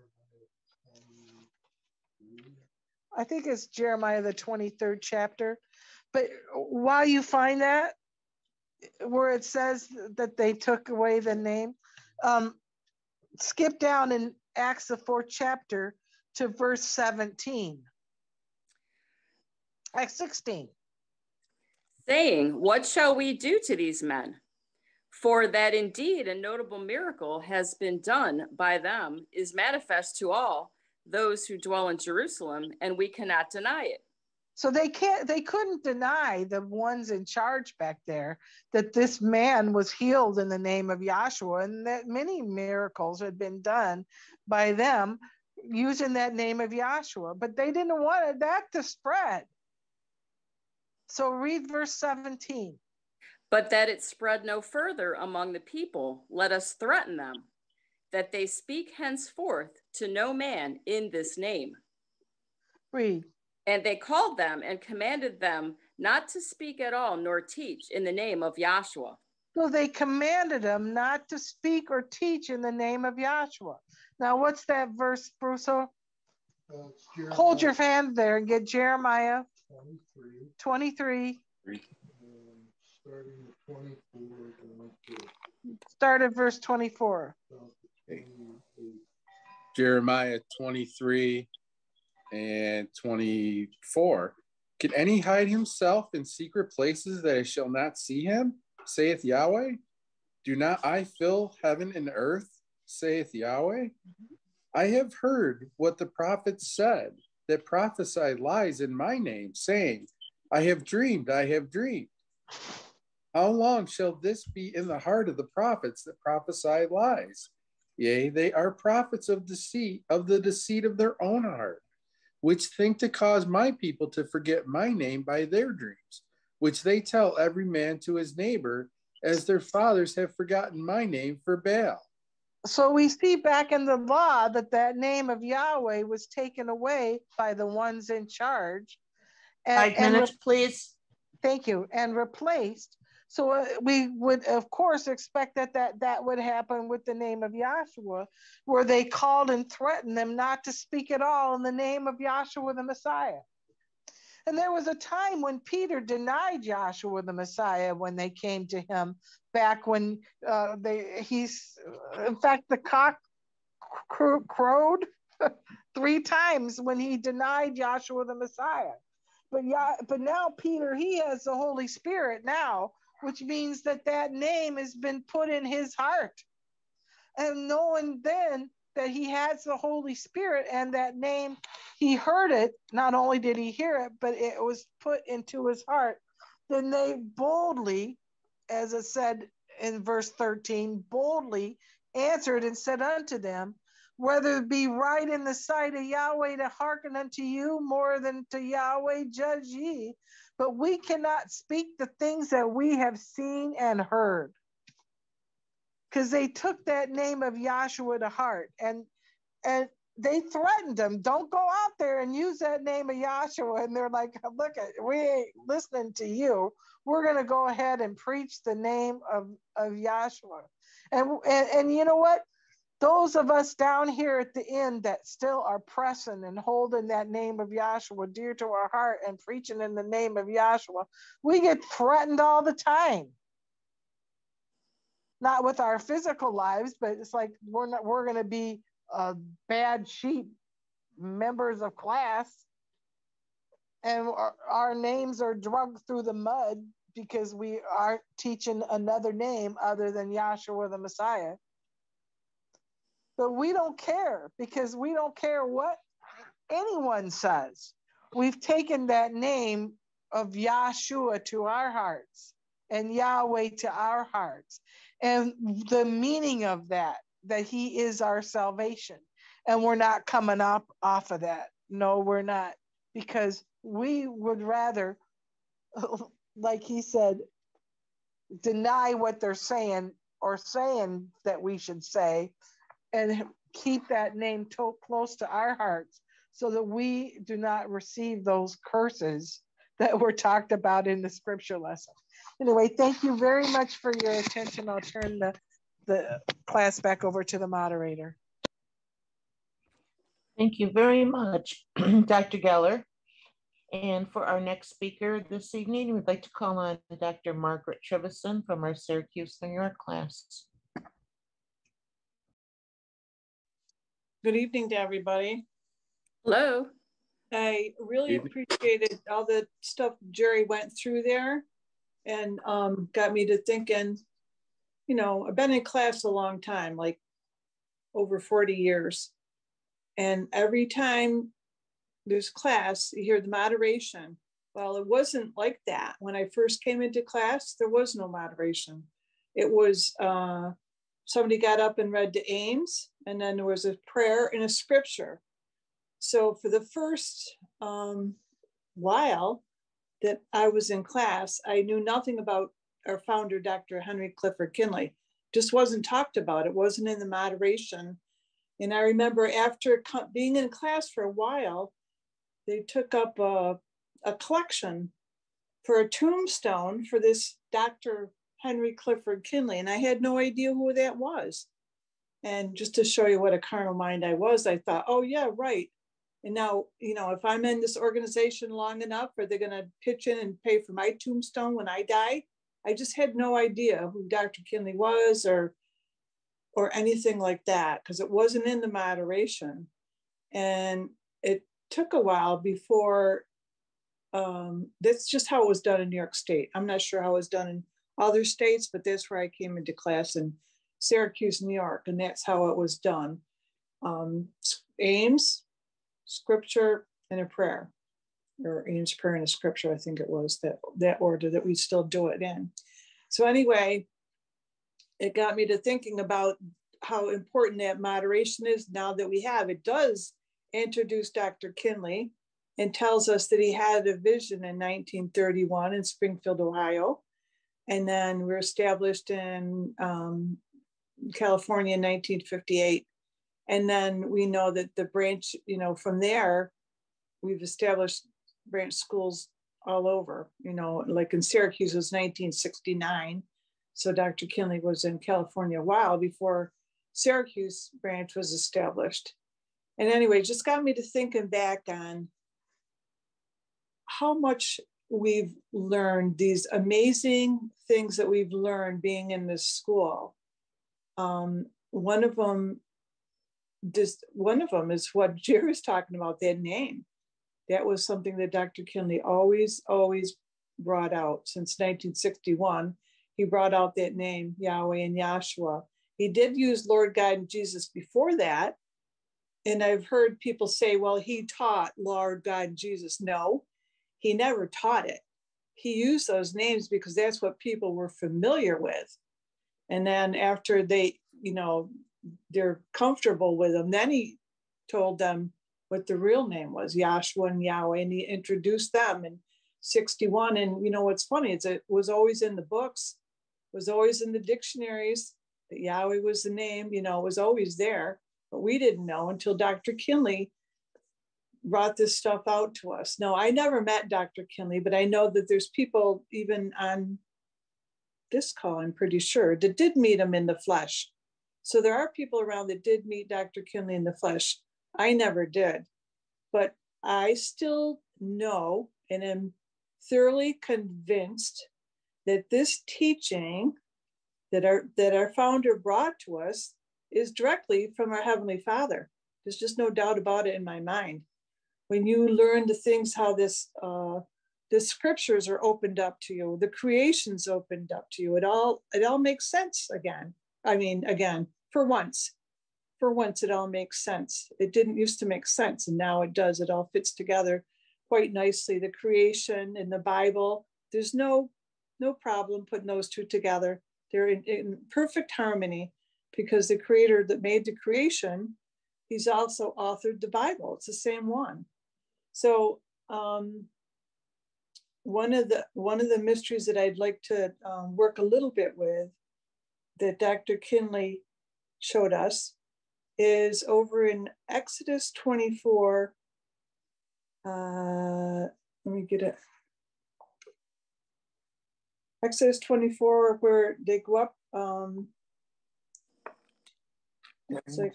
I think it's Jeremiah the 23rd chapter. But while you find that where it says that they took away the name, skip down in Acts the 4th chapter to verse 17. Acts 16. Saying, what shall we do to these men? For that indeed a notable miracle has been done by them is manifest to all those who dwell in Jerusalem, and we cannot deny it. So they couldn't deny, the ones in charge back there, that this man was healed in the name of Yahshua, and that many miracles had been done by them using that name of Yahshua, but they didn't want that to spread. So read verse 17. But that it spread no further among the people, let us threaten them, that they speak henceforth to no man in this name. Read. And they called them and commanded them not to speak at all, nor teach in the name of Yahshua. So they commanded them not to speak or teach in the name of Yahshua. Now, what's that verse, Bruce? Hold your hand there and get Jeremiah 23. Start at verse 24. Okay. Jeremiah 23 and 24. Can any hide himself in secret places that I shall not see him, saith Yahweh? Do not I fill heaven and earth, saith Yahweh? I have heard what the prophets said, that prophesied lies in my name, saying, I have dreamed, I have dreamed. How long shall this be in the heart of the prophets that prophesy lies? Yea, they are prophets of deceit, of the deceit of their own heart. which think to cause my people to forget my name by their dreams, which they tell every man to his neighbor, as their fathers have forgotten my name for Baal. So we see back in the law that that name of Yahweh was taken away by the ones in charge. 5 minutes, please. Thank you. And replaced. So we would, of course, expect that would happen with the name of Yahshua, where they called and threatened them not to speak at all in the name of Yahshua the Messiah. And there was a time when Peter denied Yahshua the Messiah when they came to him, back when in fact, the cock crowed 3 times when he denied Yahshua the Messiah. But now Peter, he has the Holy Spirit now, which means that name has been put in his heart. And knowing then that he has the Holy Spirit and that name, he heard it, not only did he hear it, but it was put into his heart. Then they boldly, as it said in verse 13, boldly answered and said unto them, whether it be right in the sight of Yahweh to hearken unto you more than to Yahweh, judge ye. But we cannot speak the things that we have seen and heard. Because they took that name of Yahshua to heart, and they threatened them, don't go out there and use that name of Yahshua. And they're like, look, we ain't listening to you. We're going to go ahead and preach the name of Yahshua. And you know what? Those of us down here at the end that still are pressing and holding that name of Yahshua dear to our heart and preaching in the name of Yahshua, we get threatened all the time. Not with our physical lives, but it's like we're going to be bad sheep members of class, and our names are dragged through the mud because we are teaching another name other than Yahshua the Messiah. But we don't care, because we don't care what anyone says. We've taken that name of Yahshua to our hearts and Yahweh to our hearts. And the meaning of that he is our salvation. And we're not coming up off of that. No, we're not. Because we would rather, like he said, deny what they're saying or saying that we should say, and keep that name close to our hearts so that we do not receive those curses that were talked about in the scripture lesson. Anyway, thank you very much for your attention. I'll turn the class back over to the moderator. Thank you very much, Dr. Geller. And for our next speaker this evening, we'd like to call on Dr. Margaret Trivison from our Syracuse, New York class. Good evening to everybody. Hello. I really appreciated all the stuff Jerry went through there, and got me to thinking, you know, I've been in class a long time, like over 40 years. And every time there's class, you hear the moderation. Well, it wasn't like that. When I first came into class, there was no moderation. It was somebody got up and read the Ames, and then there was a prayer and a scripture. So for the first while that I was in class, I knew nothing about our founder, Dr. Henry Clifford Kinley. Just wasn't talked about. It wasn't in the moderation. And I remember after being in class for a while, they took up a collection for a tombstone for this Dr. Henry Clifford Kinley. And I had no idea who that was. And just to show you what a carnal mind I was, I thought, oh yeah, right. And now, you know, if I'm in this organization long enough, are they going to pitch in and pay for my tombstone when I die? I just had no idea who Dr. Kinley was or anything like that, because it wasn't in the moderation. And it took a while before, that's just how it was done in New York State. I'm not sure how it was done in other states, but that's where I came into class in Syracuse, New York, and that's how it was done. Ames, scripture, and a prayer, or Ames, prayer, and a scripture, I think it was that order that we still do it in. So anyway, it got me to thinking about how important that moderation is now that we have. It does introduced Dr. Kinley and tells us that he had a vision in 1931 in Springfield, Ohio. And then we're established in California in 1958. And then we know that the branch, you know, from there, we've established branch schools all over, you know, like in Syracuse was 1969. So Dr. Kinley was in California a while before Syracuse branch was established. And anyway, just got me to thinking back on how much we've learned, these amazing things that we've learned being in this school. One of them is what Jerry was talking about, that name. That was something that Dr. Kinley always brought out since 1961. He brought out that name, Yahweh and Yahshua. He did use Lord God and Jesus before that. And I've heard people say, well, he taught Lord God and Jesus. No, he never taught it. He used those names because that's what people were familiar with. And then after they, you know, they're comfortable with them, then he told them what the real name was, Yahshua and Yahweh, and he introduced them in 61. And you know what's funny is it was always in the books, was always in the dictionaries, that Yahweh was the name, you know, it was always there, but we didn't know until Dr. Kinley brought this stuff out to us. No, I never met Dr. Kinley, but I know that there's people even on this call, I'm pretty sure, that did meet him in the flesh. So there are people around that did meet Dr. Kinley in the flesh. I never did, but I still know and am thoroughly convinced that this teaching that our founder brought to us is directly from our Heavenly Father. There's just no doubt about it in my mind. When you learn the things, how the scriptures are opened up to you, the creation's opened up to you, it all makes sense again. I mean, again, for once it all makes sense. It didn't used to make sense, and now it does. It all fits together quite nicely. The creation in the Bible, there's no problem putting those two together. They're in perfect harmony, because the creator that made the creation, he's also authored the Bible. It's the same one. So one of the mysteries that I'd like to work a little bit with, that Dr. Kinley showed us, is over in Exodus 24. Let me get it. Exodus 24, where they go up. It's like,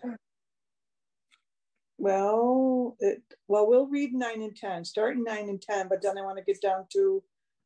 we'll read 9 and 10. Start in 9 and 10, but then I want to get down to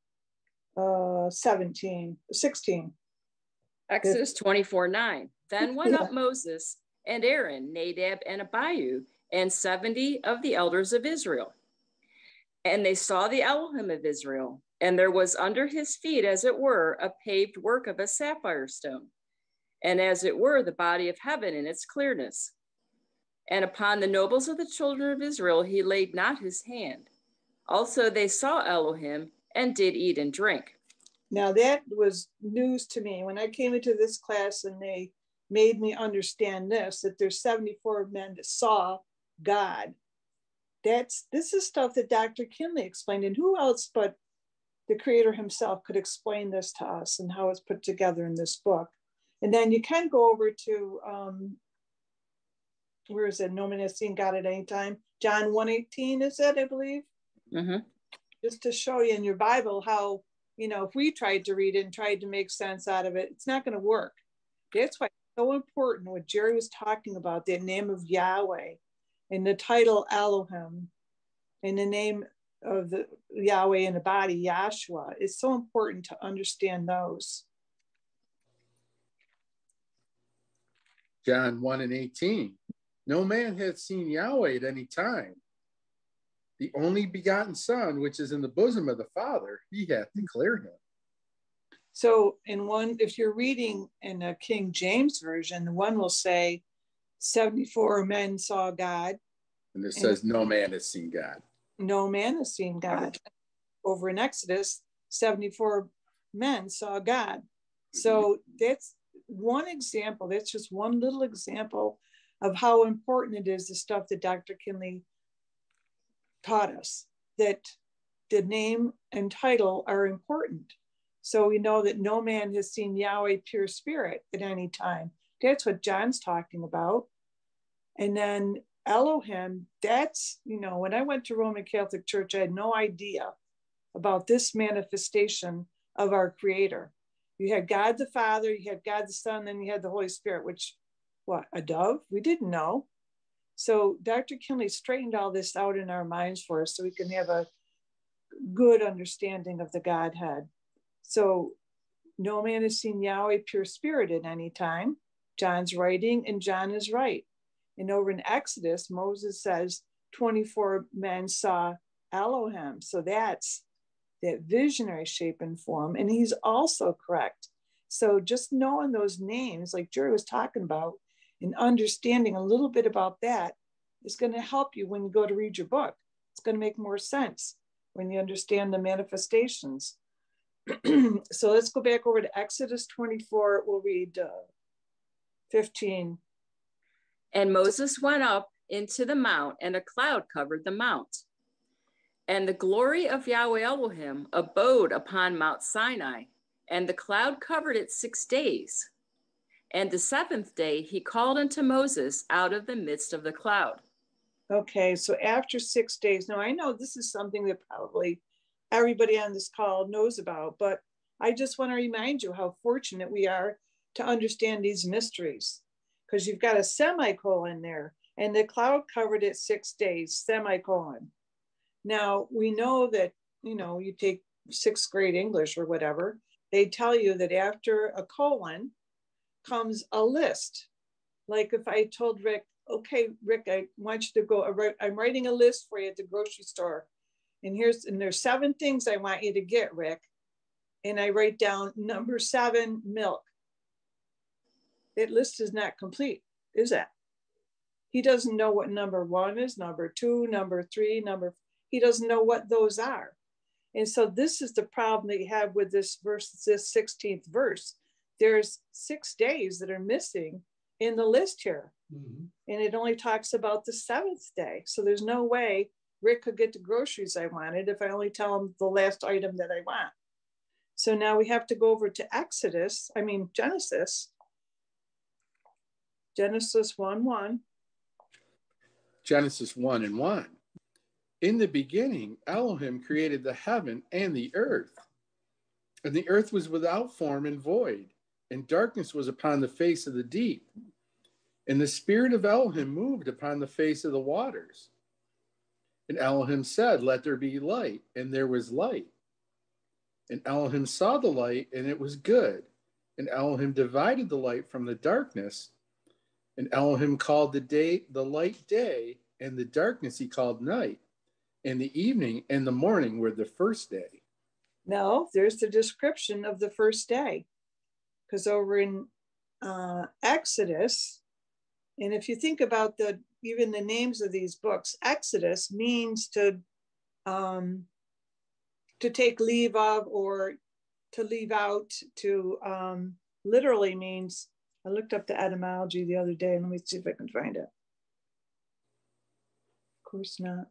16. Exodus 24:9. Then went up Moses and Aaron, Nadab and Abihu, and 70 of the elders of Israel. And they saw the Elohim of Israel, and there was under his feet, as it were, a paved work of a sapphire stone, and as it were, the body of heaven in its clearness. And upon the nobles of the children of Israel he laid not his hand. Also they saw Elohim, and did eat and drink. Now that was news to me when I came into this class, and they made me understand this, that there's 74 men that saw God. This is stuff that Dr. Kinley explained, and who else but the creator himself could explain this to us, and how it's put together in this book. And then you can go over to, where is it? No man has seen God at any time. John 1:18 is it, I believe? Mm-hmm. Just to show you in your Bible how, if we tried to read it and tried to make sense out of it, it's not going to work. That's why it's so important what Jerry was talking about, the name of Yahweh and the title Elohim and the name of the Yahweh in the body, Yahshua. It's so important to understand those. John 1:18. No man hath seen Yahweh at any time. The only begotten Son, which is in the bosom of the Father, he hath declared him. So if you're reading in a King James version, one will say 74 men saw God. And it says no man has seen God. No man has seen God. Over in Exodus, 74 men saw God. So that's one example. That's just one little example of how important it is, the stuff that Dr. Kinley taught us, that the name and title are important. So we know that no man has seen Yahweh pure spirit at any time. That's what John's talking about. And then Elohim, that's, you know, when I went to Roman Catholic Church, I had no idea about this manifestation of our Creator. You had God the Father, you had God the Son, then you had the Holy Spirit, which, what, a dove? We didn't know. So Dr. Kinley straightened all this out in our minds for us so we can have a good understanding of the Godhead. So no man has seen Yahweh pure spirit at any time. John's writing, and John is right. And over in Exodus, Moses says 24 men saw Elohim. So that's that visionary shape and form. And he's also correct. So just knowing those names, like Jerry was talking about, and understanding a little bit about that is going to help you when you go to read your book. It's going to make more sense when you understand the manifestations. So let's go back over to Exodus 24. We'll read 15. And Moses went up into the mount, and a cloud covered the mount. And the glory of Yahweh Elohim abode upon Mount Sinai, and the cloud covered it 6 days. And the 7th day he called unto Moses out of the midst of the cloud. Okay, so after 6 days, now I know this is something that probably everybody on this call knows about, but I just want to remind you how fortunate we are to understand these mysteries, because you've got a semicolon there, and the cloud covered it 6 days, semicolon. Now, we know that, you know, you take 6th grade English or whatever, they tell you that after a colon comes a list. Like if I told Rick, okay, Rick, I want you to go, I'm writing a list for you at the grocery store. And there's 7 things I want you to get, Rick. And I write down number 7, milk. That list is not complete, is that? He doesn't know what number 1 is, number 2, number 3, he doesn't know what those are. And so this is the problem that you have with this verse, this 16th verse. There's 6 days that are missing in the list here. Mm-hmm. And it only talks about the 7th day. So there's no way Rick could get the groceries I wanted if I only tell him the last item that I want. So now we have to go over to Genesis. Genesis 1:1. Genesis 1:1. In the beginning, Elohim created the heaven and the earth. And the earth was without form and void, and darkness was upon the face of the deep. And the spirit of Elohim moved upon the face of the waters. And Elohim said, let there be light, and there was light. And Elohim saw the light, and it was good. And Elohim divided the light from the darkness. And Elohim called the light day, and the darkness he called night. And the evening and the morning were the first day. No, there's the description of the first day. Because over in Exodus, and if you think about even the names of these books, Exodus means to take leave of, or to leave out, to literally means, I looked up the etymology the other day, and let me see if I can find it. Of course not.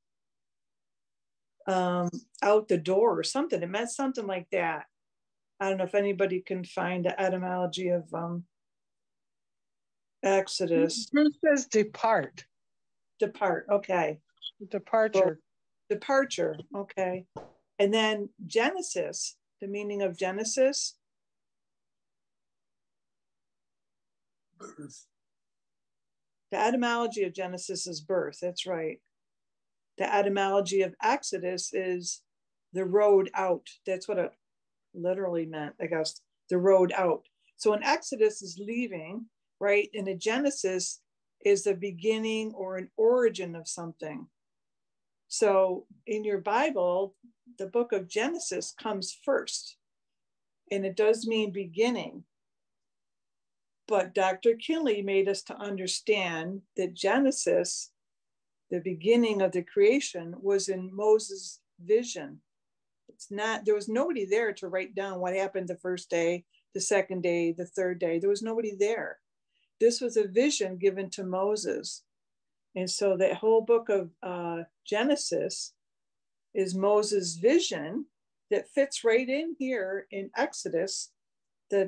Out the door or something. It meant something like that. I don't know if anybody can find the etymology of Exodus. It says depart. Depart, okay. Departure. Well, departure, okay. And then Genesis, the meaning of Genesis. Birth. The etymology of Genesis is birth, that's right. The etymology of Exodus is the road out. That's what it literally meant, I guess, the road out. So an Exodus is leaving, right? And a Genesis is the beginning or an origin of something. So in your Bible, the book of Genesis comes first, and it does mean beginning. But Dr. Kinley made us to understand that Genesis, the beginning of the creation, was in Moses' vision. It's not, there was nobody there to write down what happened the first day, the second day, the third day. There was nobody there. this was a vision given to Moses. And so that whole book of Genesis is Moses' vision that fits right in here in Exodus. That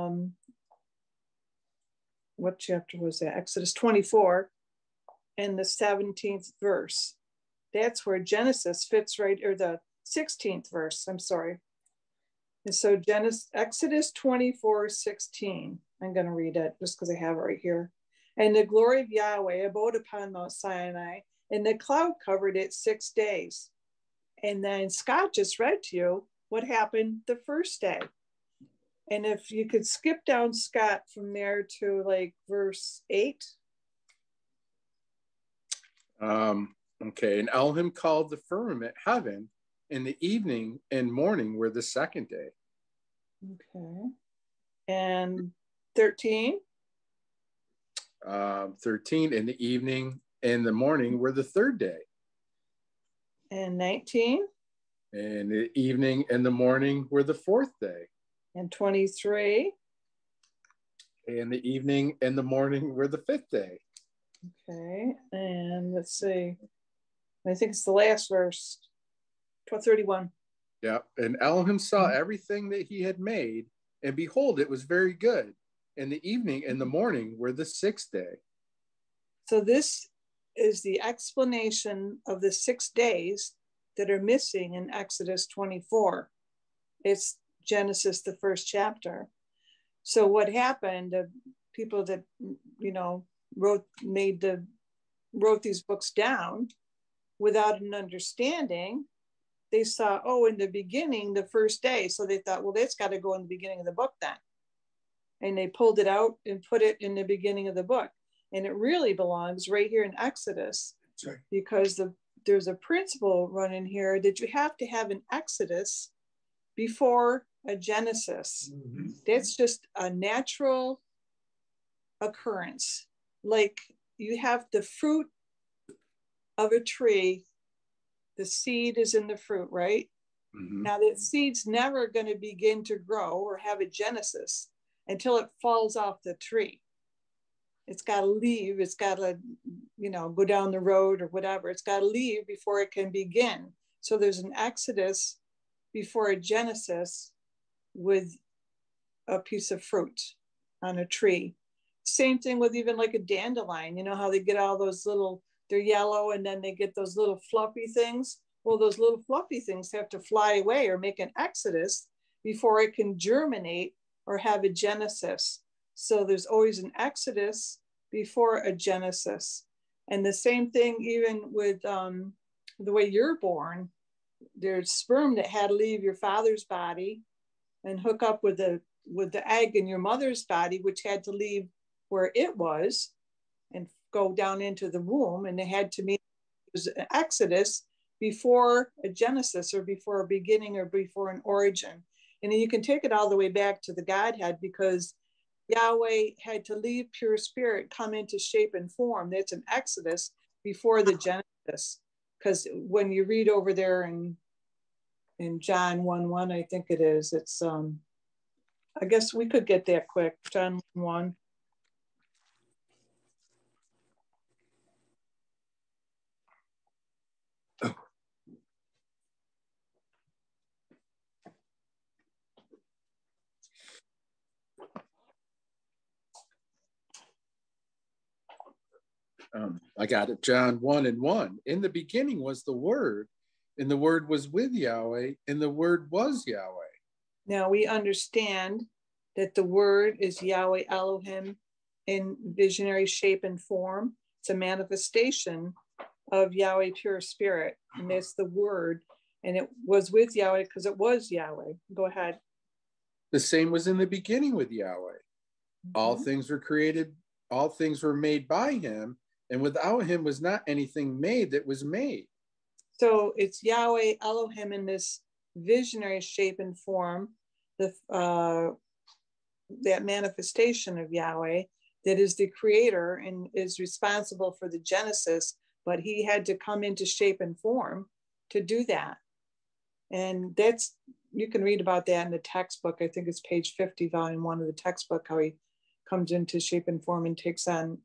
what chapter was that? Exodus 24 and the 17th verse. That's where Genesis fits right, or the 16th verse, I'm sorry. And so Exodus 24:16, I'm going to read it just because I have it right here. And the glory of Yahweh abode upon Mount Sinai, and the cloud covered it 6 days. And then Scott just read to you what happened the first day. And if you could skip down, Scott, from there to like verse 8. Okay, and Elohim called the firmament heaven, and the evening and morning were the second day. Okay. And 13? 13, and the evening and the morning were the third day. And 19? And the evening and the morning were the fourth day. And 23? And the evening and the morning were the fifth day. Okay, and let's see. I think it's the last verse, 31. Yeah, and Elohim saw everything that he had made, and behold, it was very good. And the evening and the morning were the sixth day. So this is the explanation of the 6 days that are missing in Exodus 24. It's Genesis, the first chapter. So what happened, the people that, wrote these books down without an understanding, they saw, in the beginning, the first day. So they thought, well, that's got to go in the beginning of the book then. And they pulled it out and put it in the beginning of the book. And it really belongs right here in Exodus. Sorry. Because there's a principle running here that you have to have an Exodus before a Genesis. Mm-hmm. That's just a natural occurrence. Like you have the fruit of a tree, the seed is in the fruit, right? Mm-hmm. Now that seed's never going to begin to grow or have a Genesis until it falls off the tree. It's got to leave. It's got to, go down the road or whatever. It's got to leave before it can begin. So there's an Exodus before a Genesis with a piece of fruit on a tree. Same thing with even like a dandelion. You know how they get all those little, they're yellow and then they get those little fluffy things. Well, those little fluffy things have to fly away or make an Exodus before it can germinate or have a Genesis. So there's always an Exodus before a Genesis. And the same thing even with the way you're born. There's sperm that had to leave your father's body and hook up with the egg in your mother's body, which had to leave where it was and go down into the womb. And they had to meet an Exodus before a Genesis or before a beginning or before an origin. And then you can take it all the way back to the Godhead, because Yahweh had to leave pure spirit, come into shape and form. That's an Exodus before the Genesis. Because when you read over there in John 1:1, I think it is, it's, I guess we could get that quick, John 1:1. I got it. John 1:1. In the beginning was the Word, and the Word was with Yahweh, and the Word was Yahweh. Now we understand that the Word is Yahweh Elohim in visionary shape and form. It's a manifestation of Yahweh pure spirit, and that's the Word. And it was with Yahweh because it was Yahweh. Go ahead. The same was in the beginning with Yahweh. Mm-hmm. All things were created, all things were made by him, and without him was not anything made that was made. So it's Yahweh Elohim in this visionary shape and form, that manifestation of Yahweh that is the creator and is responsible for the Genesis, but he had to come into shape and form to do that. And you can read about that in the textbook. I think it's page 50, volume 1 of the textbook, how he comes into shape and form and takes on,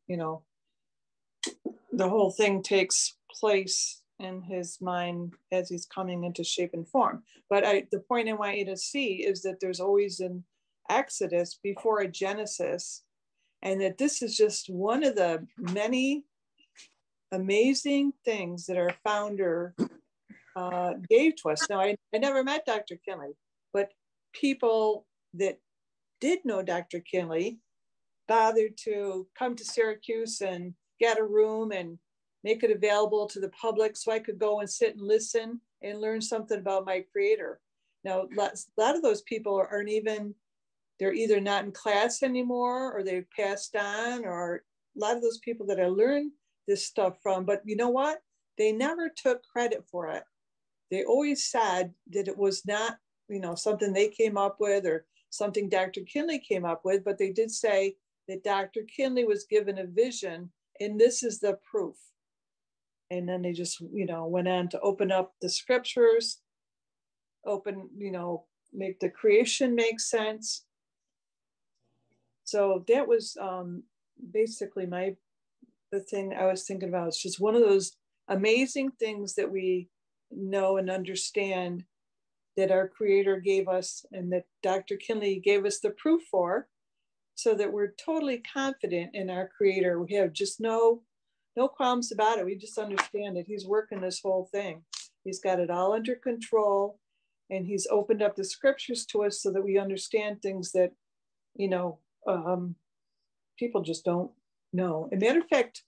the whole thing takes place in his mind as he's coming into shape and form. But the point I want you to see is that there's always an Exodus before a Genesis, and that this is just one of the many amazing things that our founder gave to us. Now, I never met Dr. Kinley, but people that did know Dr. Kinley bothered to come to Syracuse and get a room and make it available to the public so I could go and sit and listen and learn something about my creator. Now, a lot of those people aren't even, they're either not in class anymore or they've passed on, or a lot of those people that I learned this stuff from, but you know what? They never took credit for it. They always said that it was not, something they came up with or something Dr. Kinley came up with, but they did say that Dr. Kinley was given a vision and this is the proof. And then they just, went on to open up the scriptures, make the creation make sense. So that was basically the thing I was thinking about. It's just one of those amazing things that we know and understand that our creator gave us and that Dr. Kinley gave us the proof for, so that we're totally confident in our creator. We have just no qualms about it. We just understand that he's working this whole thing. He's got it all under control, and he's opened up the scriptures to us so that we understand things that, people just don't know. As a matter of fact,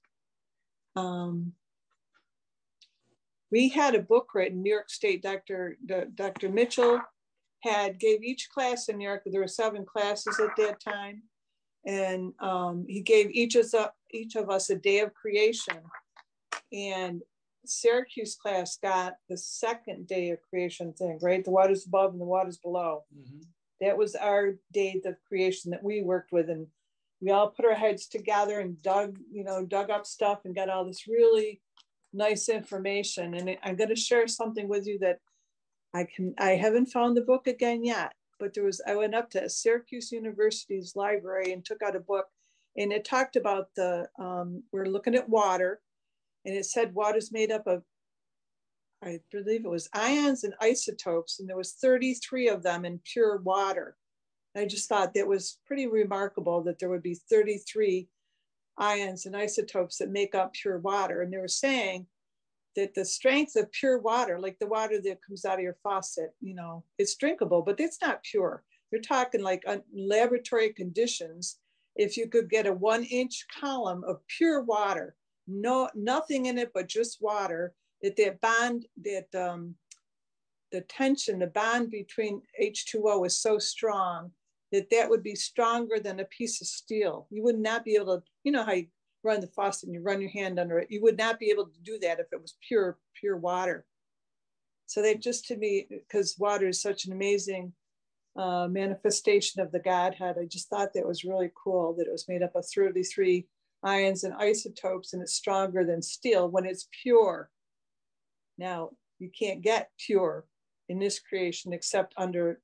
we had a book written, New York State, Dr. Mitchell gave each class in New York, there were 7 classes at that time. And he gave each of us a day of creation. And Syracuse class got the second day of creation thing, right? The waters above and the waters below. Mm-hmm. That was our day of creation that we worked with. And we all put our heads together and dug up stuff and got all this really nice information. And I'm going to share something with you that I haven't found the book again yet, but I went up to Syracuse University's library and took out a book, and it talked about we're looking at water, and it said water's made up of, I believe it was ions and isotopes, and there was 33 of them in pure water. I just thought that was pretty remarkable that there would be 33 ions and isotopes that make up pure water. And they were saying that the strength of pure water, like the water that comes out of your faucet, it's drinkable, but it's not pure. They're talking like laboratory conditions. If you could get a 1-inch column of pure water, nothing in it but just water, that bond, that the tension, the bond between H2O is so strong that would be stronger than a piece of steel. You would not be able to, how you run the faucet and you run your hand under it. You would not be able to do that if it was pure water. So that just, to me, because water is such an amazing manifestation of the Godhead, I just thought that was really cool that it was made up of 33 ions and isotopes, and it's stronger than steel when it's pure. Now, you can't get pure in this creation except under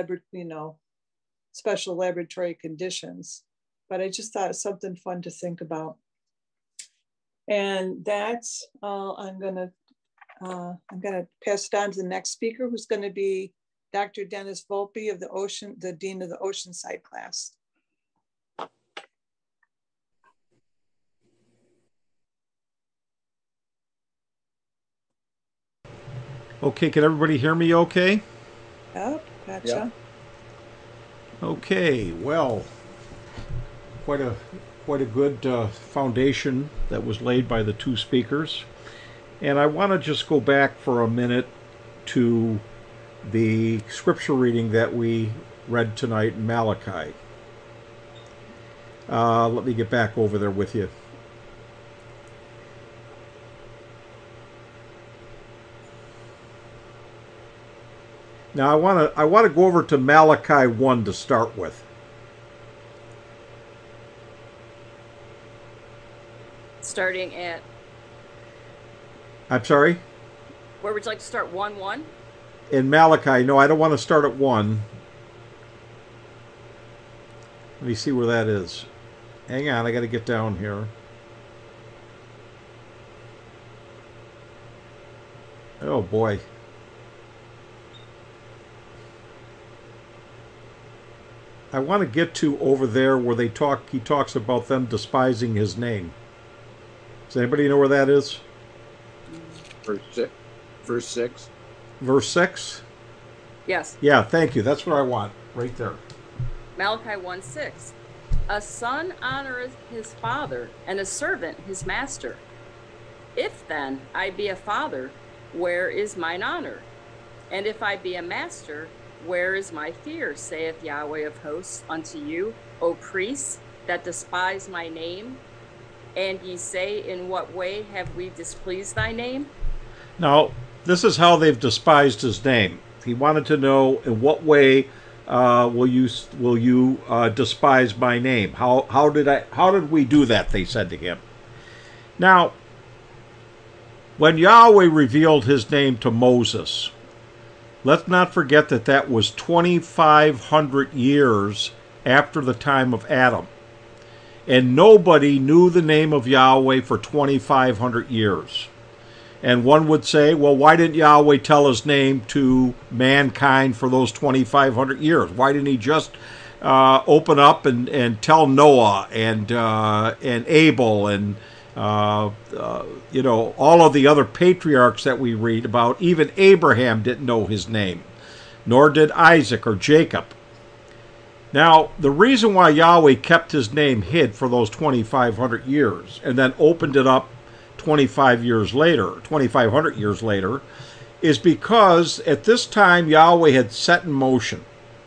special laboratory conditions. But I just thought it's something fun to think about. And that's all I'm gonna pass it on to the next speaker, who's gonna be Dr. Dennis Volpe of the Dean of the Oceanside class. Okay, can everybody hear me okay? Oh, gotcha. Yeah. Okay, well, quite a good foundation that was laid by the 2 speakers. And I want to just go back for a minute to the scripture reading that we read tonight in Malachi. Let me get back over there with you. Now I want to go over to Malachi 1 to start with. Starting at, I'm sorry? where would you like to start? 1:1? In Malachi, no, I don't want to start at 1. Let me see where that is. Hang on, I got to get down here. Oh boy. I want to get to over there where he talks about them despising his name. Does anybody know where that is? Verse 6. Verse 6. Verse 6? Yes. Yeah, thank you. That's what I want. Right there. Malachi 1:6. A son honoreth his father, and a servant his master. If then I be a father, where is mine honor? And if I be a master, where is my fear, saith Yahweh of hosts unto you, O priests, that despise my name? And ye say, in what way have we displeased thy name? Now, this is how they've despised his name. He wanted to know in what way will you despise my name? How did we do that? They said to him. Now, when Yahweh revealed his name to Moses, let's not forget that that was 2,500 years after the time of Adam. And nobody knew the name of Yahweh for 2,500 years. And one would say, well, why didn't Yahweh tell his name to mankind for those 2,500 years? Why didn't he just open up and tell Noah and Abel and all of the other patriarchs that we read about? Even Abraham didn't know his name, nor did Isaac or Jacob. Now, the reason why Yahweh kept his name hid for those 2,500 years and then opened it up 2,500 years later, is because at this time Yahweh had set in motion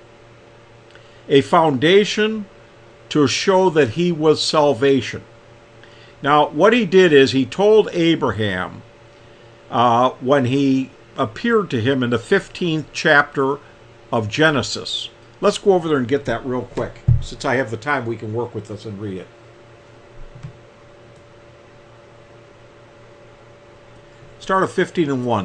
a foundation to show that he was salvation. Now, what he did is he told Abraham when he appeared to him in the 15th chapter of Genesis. Let's go over there and get that real quick. Since I have the time, we can work with this and read it. Start at 15:1.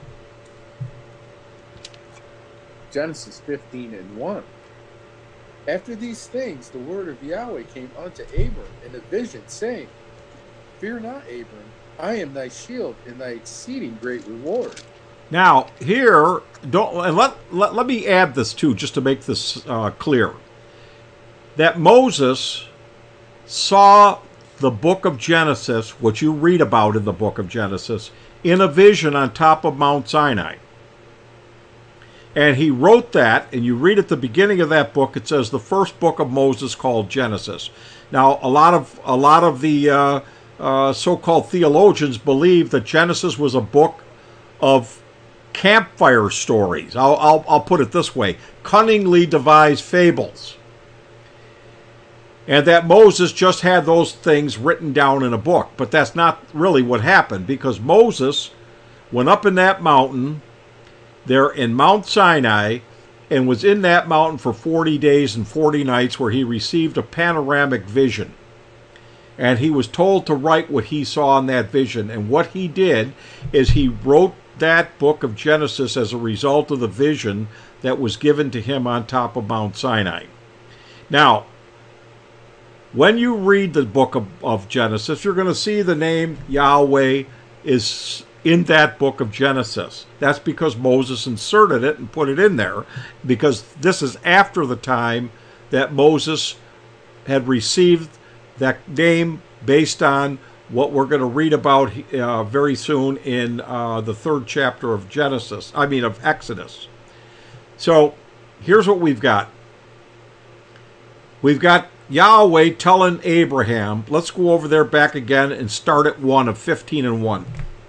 Genesis 15:1. After these things, the word of Yahweh came unto Abram in a vision, saying, Fear not, Abram, I am thy shield and thy exceeding great reward. Now, here, let me add this too, just to make this clear. That Moses saw the book of Genesis, what you read about in the book of Genesis, in a vision on top of Mount Sinai. And he wrote that, and you read at the beginning of that book, it says the first book of Moses called Genesis. Now, a lot of the so-called theologians believe that Genesis was a book of campfire stories. I'll put it this way: cunningly devised fables. And that Moses just had those things written down in a book. But that's not really what happened, because Moses went up in that mountain there in Mount Sinai and was in that mountain for 40 days and 40 nights, where he received a panoramic vision. And he was told to write what he saw in that vision. And what he did is he wrote that book of Genesis as a result of the vision that was given to him on top of Mount Sinai. Now, when you read the book of Genesis, you're going to see the name Yahweh is in that book of Genesis. That's because Moses inserted it and put it in there, because this is after the time that Moses had received that name based on what we're going to read about very soon in the 3rd chapter of of Exodus. So here's what we've got. We've got Yahweh telling Abraham, let's go over there back again and start at 1 of 15:1.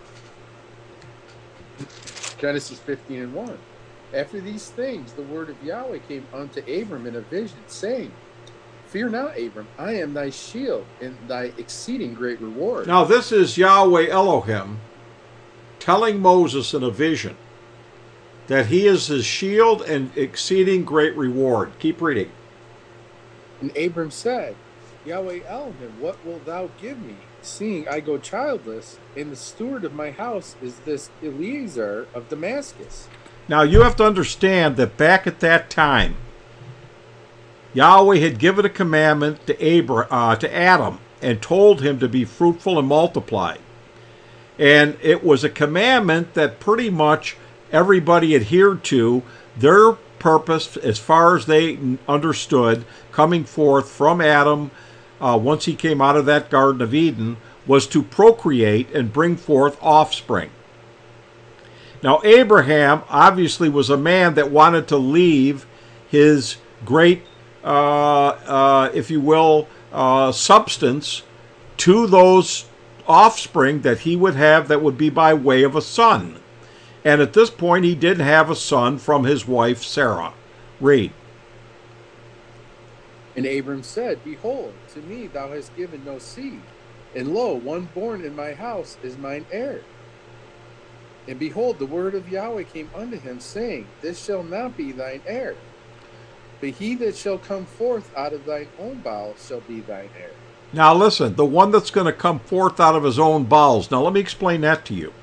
Genesis 15:1. After these things, the word of Yahweh came unto Abram in a vision, saying, Fear not, Abram, I am thy shield and thy exceeding great reward. Now this is Yahweh Elohim telling Moses in a vision that he is his shield and exceeding great reward. Keep reading. And Abram said, Yahweh Elohim, what wilt thou give me, seeing I go childless, and the steward of my house is this Eliezer of Damascus? Now you have to understand that back at that time, Yahweh had given a commandment to Adam and told him to be fruitful and multiply. And it was a commandment that pretty much everybody adhered to. Their purpose, as far as they understood, coming forth from Adam, once he came out of that Garden of Eden, was to procreate and bring forth offspring. Now, Abraham obviously was a man that wanted to leave his great, if you will, substance to those offspring that he would have that would be by way of a son. And at this point, he did have a son from his wife, Sarah. Read. And Abram said, Behold, to me thou hast given no seed, and lo, one born in my house is mine heir. And behold, the word of Yahweh came unto him, saying, This shall not be thine heir, but he that shall come forth out of thine own bowels shall be thine heir. Now listen, the one that's going to come forth out of his own bowels. Now let me explain that to you.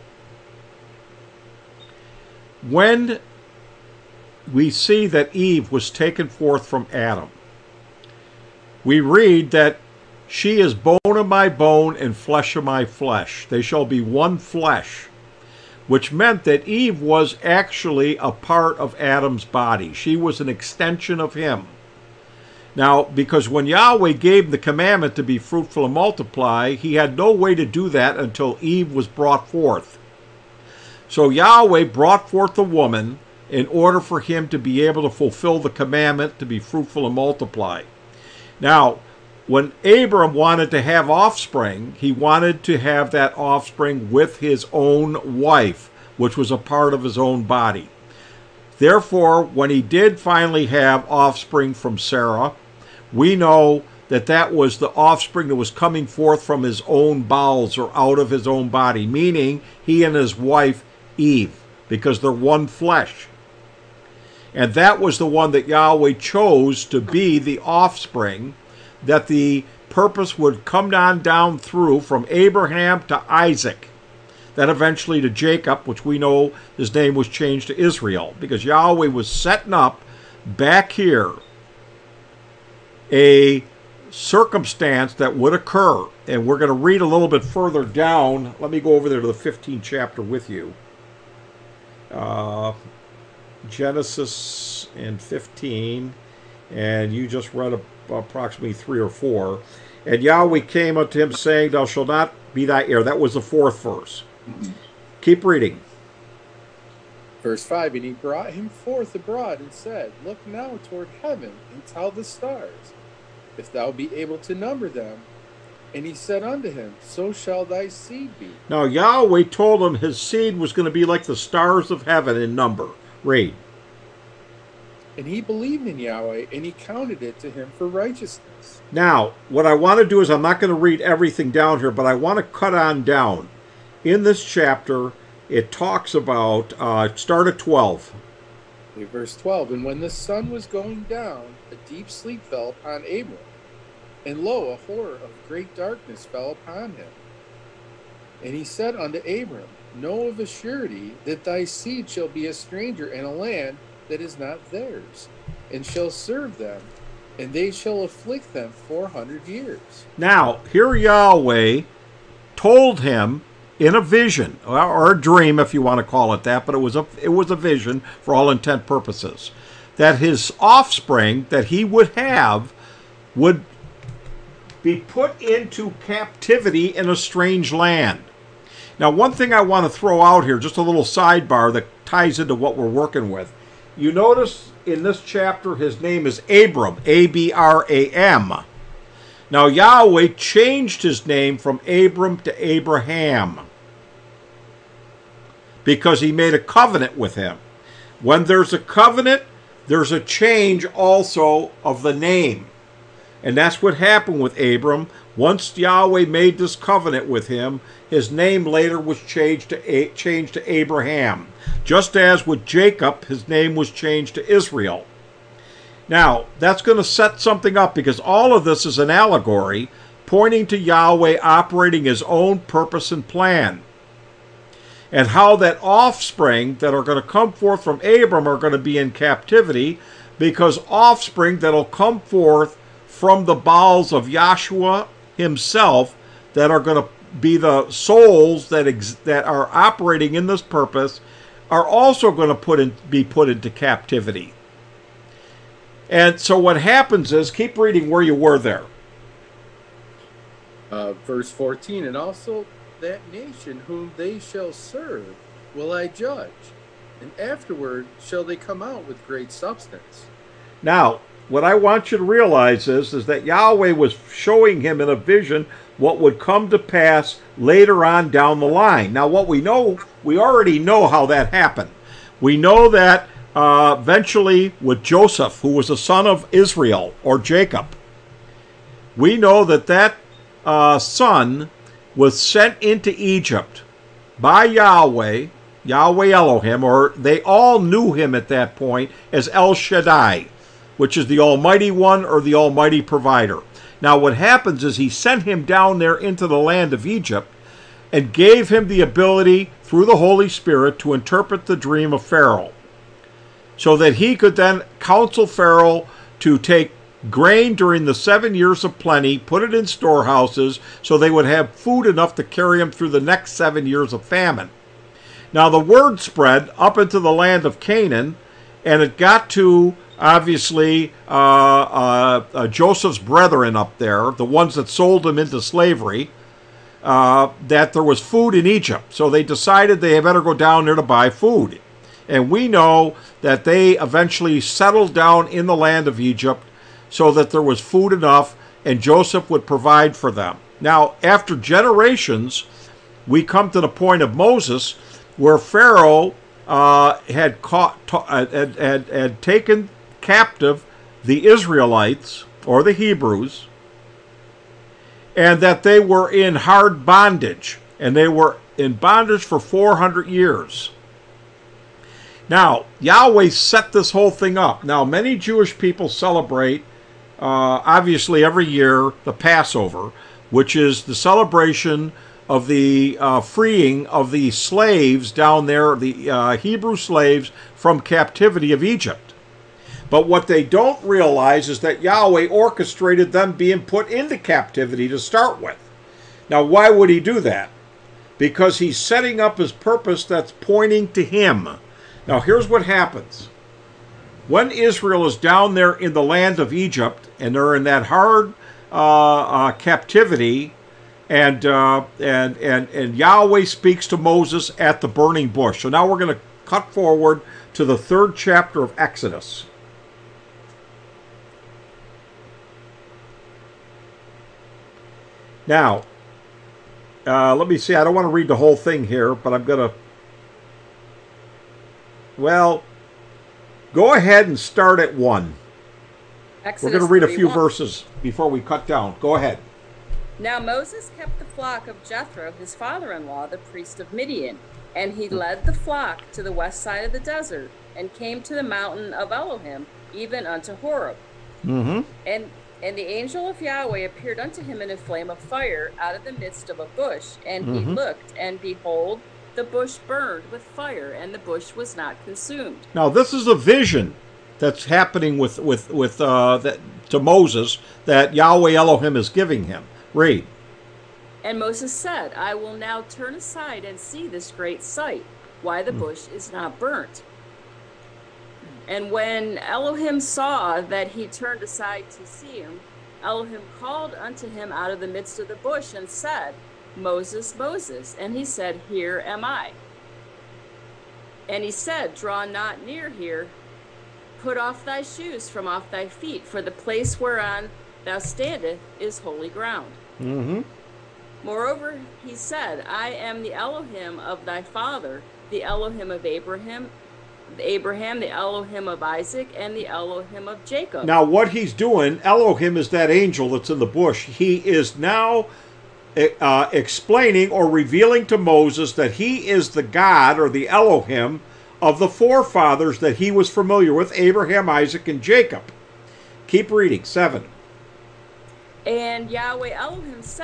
When we see that Eve was taken forth from Adam, we read that she is bone of my bone and flesh of my flesh. They shall be one flesh, which meant that Eve was actually a part of Adam's body. She was an extension of him. Now, because when Yahweh gave the commandment to be fruitful and multiply, he had no way to do that until Eve was brought forth. So Yahweh brought forth the woman in order for him to be able to fulfill the commandment to be fruitful and multiply. Now, when Abram wanted to have offspring, he wanted to have that offspring with his own wife, which was a part of his own body. Therefore, when he did finally have offspring from Sarah, we know that that was the offspring that was coming forth from his own bowels or out of his own body, meaning he and his wife Eve, because they're one flesh. And that was the one that Yahweh chose to be the offspring, that the purpose would come down through from Abraham to Isaac, then eventually to Jacob, which we know his name was changed to Israel, because Yahweh was setting up back here a circumstance that would occur. And we're going to read a little bit further down. Let me go over there to the 15th chapter with you. Genesis and 15, and you just read approximately 3 or 4. And Yahweh came unto him, saying, Thou shalt not be thy heir. That was the 4th verse. Keep reading. Verse 5, And he brought him forth abroad, and said, Look now toward heaven, and tell the stars, if thou be able to number them. And he said unto him, So shall thy seed be. Now Yahweh told him his seed was going to be like the stars of heaven in number. Read. And he believed in Yahweh, and he counted it to him for righteousness. Now, what I want to do is, I'm not going to read everything down here, but I want to cut on down. In this chapter, it talks about, start at 12. Okay, verse 12, And when the sun was going down, a deep sleep fell upon Abram. And lo, a horror of great darkness fell upon him. And he said unto Abram, Know of a surety that thy seed shall be a stranger in a land that is not theirs, and shall serve them, and they shall afflict them 400 years. Now, here Yahweh told him in a vision, or a dream if you want to call it that, but it was a vision for all intent purposes, that his offspring that he would have would be put into captivity in a strange land. Now, one thing I want to throw out here, just a little sidebar that ties into what we're working with. You notice in this chapter his name is Abram, A-B-R-A-M. Now, Yahweh changed his name from Abram to Abraham because he made a covenant with him. When there's a covenant, there's a change also of the name. And that's what happened with Abram. Once Yahweh made this covenant with him, his name later was changed to Abraham. Just as with Jacob, his name was changed to Israel. Now, that's going to set something up, because all of this is an allegory pointing to Yahweh operating his own purpose and plan. And how that offspring that are going to come forth from Abram are going to be in captivity because offspring that'll come forth from the bowels of Yahshua himself that are going to be the souls that are operating in this purpose are also going to be put into captivity. And so what happens is, keep reading where you were there. Verse 14, and also that nation whom they shall serve will I judge, and afterward shall they come out with great substance. Now, what I want you to realize is that Yahweh was showing him in a vision what would come to pass later on down the line. Now, what we know, we already know how that happened. We know that eventually with Joseph, who was a son of Israel or Jacob, we know that son was sent into Egypt by Yahweh Elohim, or they all knew him at that point as El Shaddai, which is the Almighty One or the Almighty Provider. Now what happens is he sent him down there into the land of Egypt and gave him the ability through the Holy Spirit to interpret the dream of Pharaoh, so that he could then counsel Pharaoh to take grain during the 7 years of plenty, put it in storehouses, so they would have food enough to carry them through the next 7 years of famine. Now the word spread up into the land of Canaan, and it got to, obviously, Joseph's brethren up there, the ones that sold him into slavery, that there was food in Egypt. So they decided they had better go down there to buy food. And we know that they eventually settled down in the land of Egypt so that there was food enough and Joseph would provide for them. Now, after generations, we come to the point of Moses, where Pharaoh had taken captive the Israelites, or the Hebrews, and that they were in hard bondage, and they were in bondage for 400 years. Now, Yahweh set this whole thing up. Now, many Jewish people celebrate, obviously every year, the Passover, which is the celebration of the freeing of the slaves down there, the Hebrew slaves from captivity of Egypt. But what they don't realize is that Yahweh orchestrated them being put into captivity to start with. Now, why would he do that? Because he's setting up his purpose that's pointing to him. Now, here's what happens. When Israel is down there in the land of Egypt, and they're in that hard captivity, and Yahweh speaks to Moses at the burning bush. So now we're going to cut forward to the 3rd chapter of Exodus. Now, let me see. I don't want to read the whole thing here, but I'm going to... Well, go ahead and start at 1. Exodus We're going to read a few 31. verses before we cut down. Go ahead. Now Moses kept the flock of Jethro, his father-in-law, the priest of Midian, and he led the flock to the west side of the desert, and came to the mountain of Elohim, even unto Horeb. Mm-hmm. And the angel of Yahweh appeared unto him in a flame of fire out of the midst of a bush, and he looked, and behold, the bush burned with fire, and the bush was not consumed. Now this is a vision that's happening with to Moses that Yahweh Elohim is giving him. Read. And Moses said, I will now turn aside and see this great sight, why the bush is not burnt. And when Elohim saw that he turned aside to see him, Elohim called unto him out of the midst of the bush and said, Moses, Moses. And he said, Here am I. And he said, Draw not near here. Put off thy shoes from off thy feet, for the place whereon thou standest is holy ground. Mm-hmm. Moreover, he said, I am the Elohim of thy father, the Elohim of Abraham, the Elohim of Isaac, and the Elohim of Jacob. Now what he's doing, Elohim is that angel that's in the bush. He is now explaining or revealing to Moses that he is the God or the Elohim of the forefathers that he was familiar with, Abraham, Isaac, and Jacob. Keep reading, 7. And Yahweh Elohim said,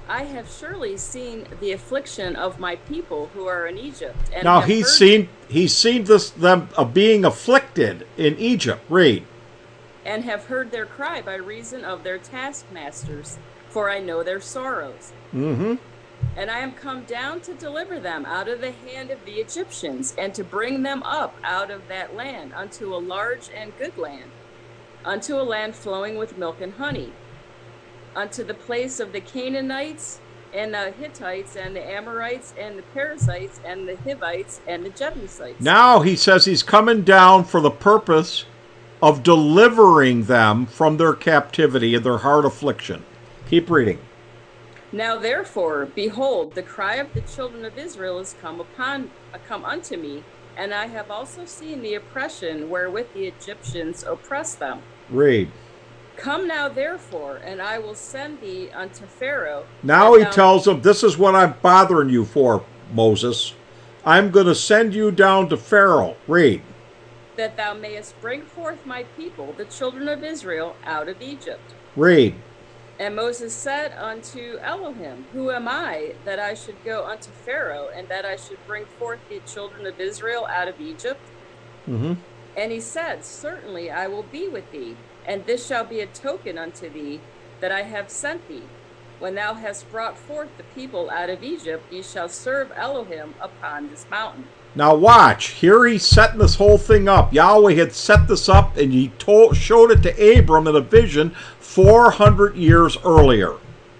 I have surely seen the affliction of my people who are in Egypt. And Now have he's seen them being afflicted in Egypt. Read. and have heard their cry by reason of their taskmasters, for I know their sorrows. Mm-hmm. And I am come down to deliver them out of the hand of the Egyptians, and to bring them up out of that land unto a large and good land, unto a land flowing with milk and honey, unto the place of the Canaanites, and the Hittites, and the Amorites, and the Perizzites, and the Hivites, and the Jebusites. Now he says he's coming down for the purpose of delivering them from their captivity and their hard affliction. Keep reading. Now therefore, behold, the cry of the children of Israel is come unto me, and I have also seen the oppression wherewith the Egyptians oppress them. Read. Come now therefore, and I will send thee unto Pharaoh. Now he tells them, this is what I'm bothering you for, Moses. I'm going to send you down to Pharaoh. Read. That thou mayest bring forth my people, the children of Israel, out of Egypt. Read. And Moses said unto Elohim, Who am I, that I should go unto Pharaoh, and that I should bring forth the children of Israel out of Egypt? Mm-hmm. And he said, Certainly I will be with thee, and this shall be a token unto thee that I have sent thee. When thou hast brought forth the people out of Egypt, ye shall serve Elohim upon this mountain. Now watch. Here he's setting this whole thing up. Yahweh had set this up, and he showed it to Abram in a vision 400 years earlier.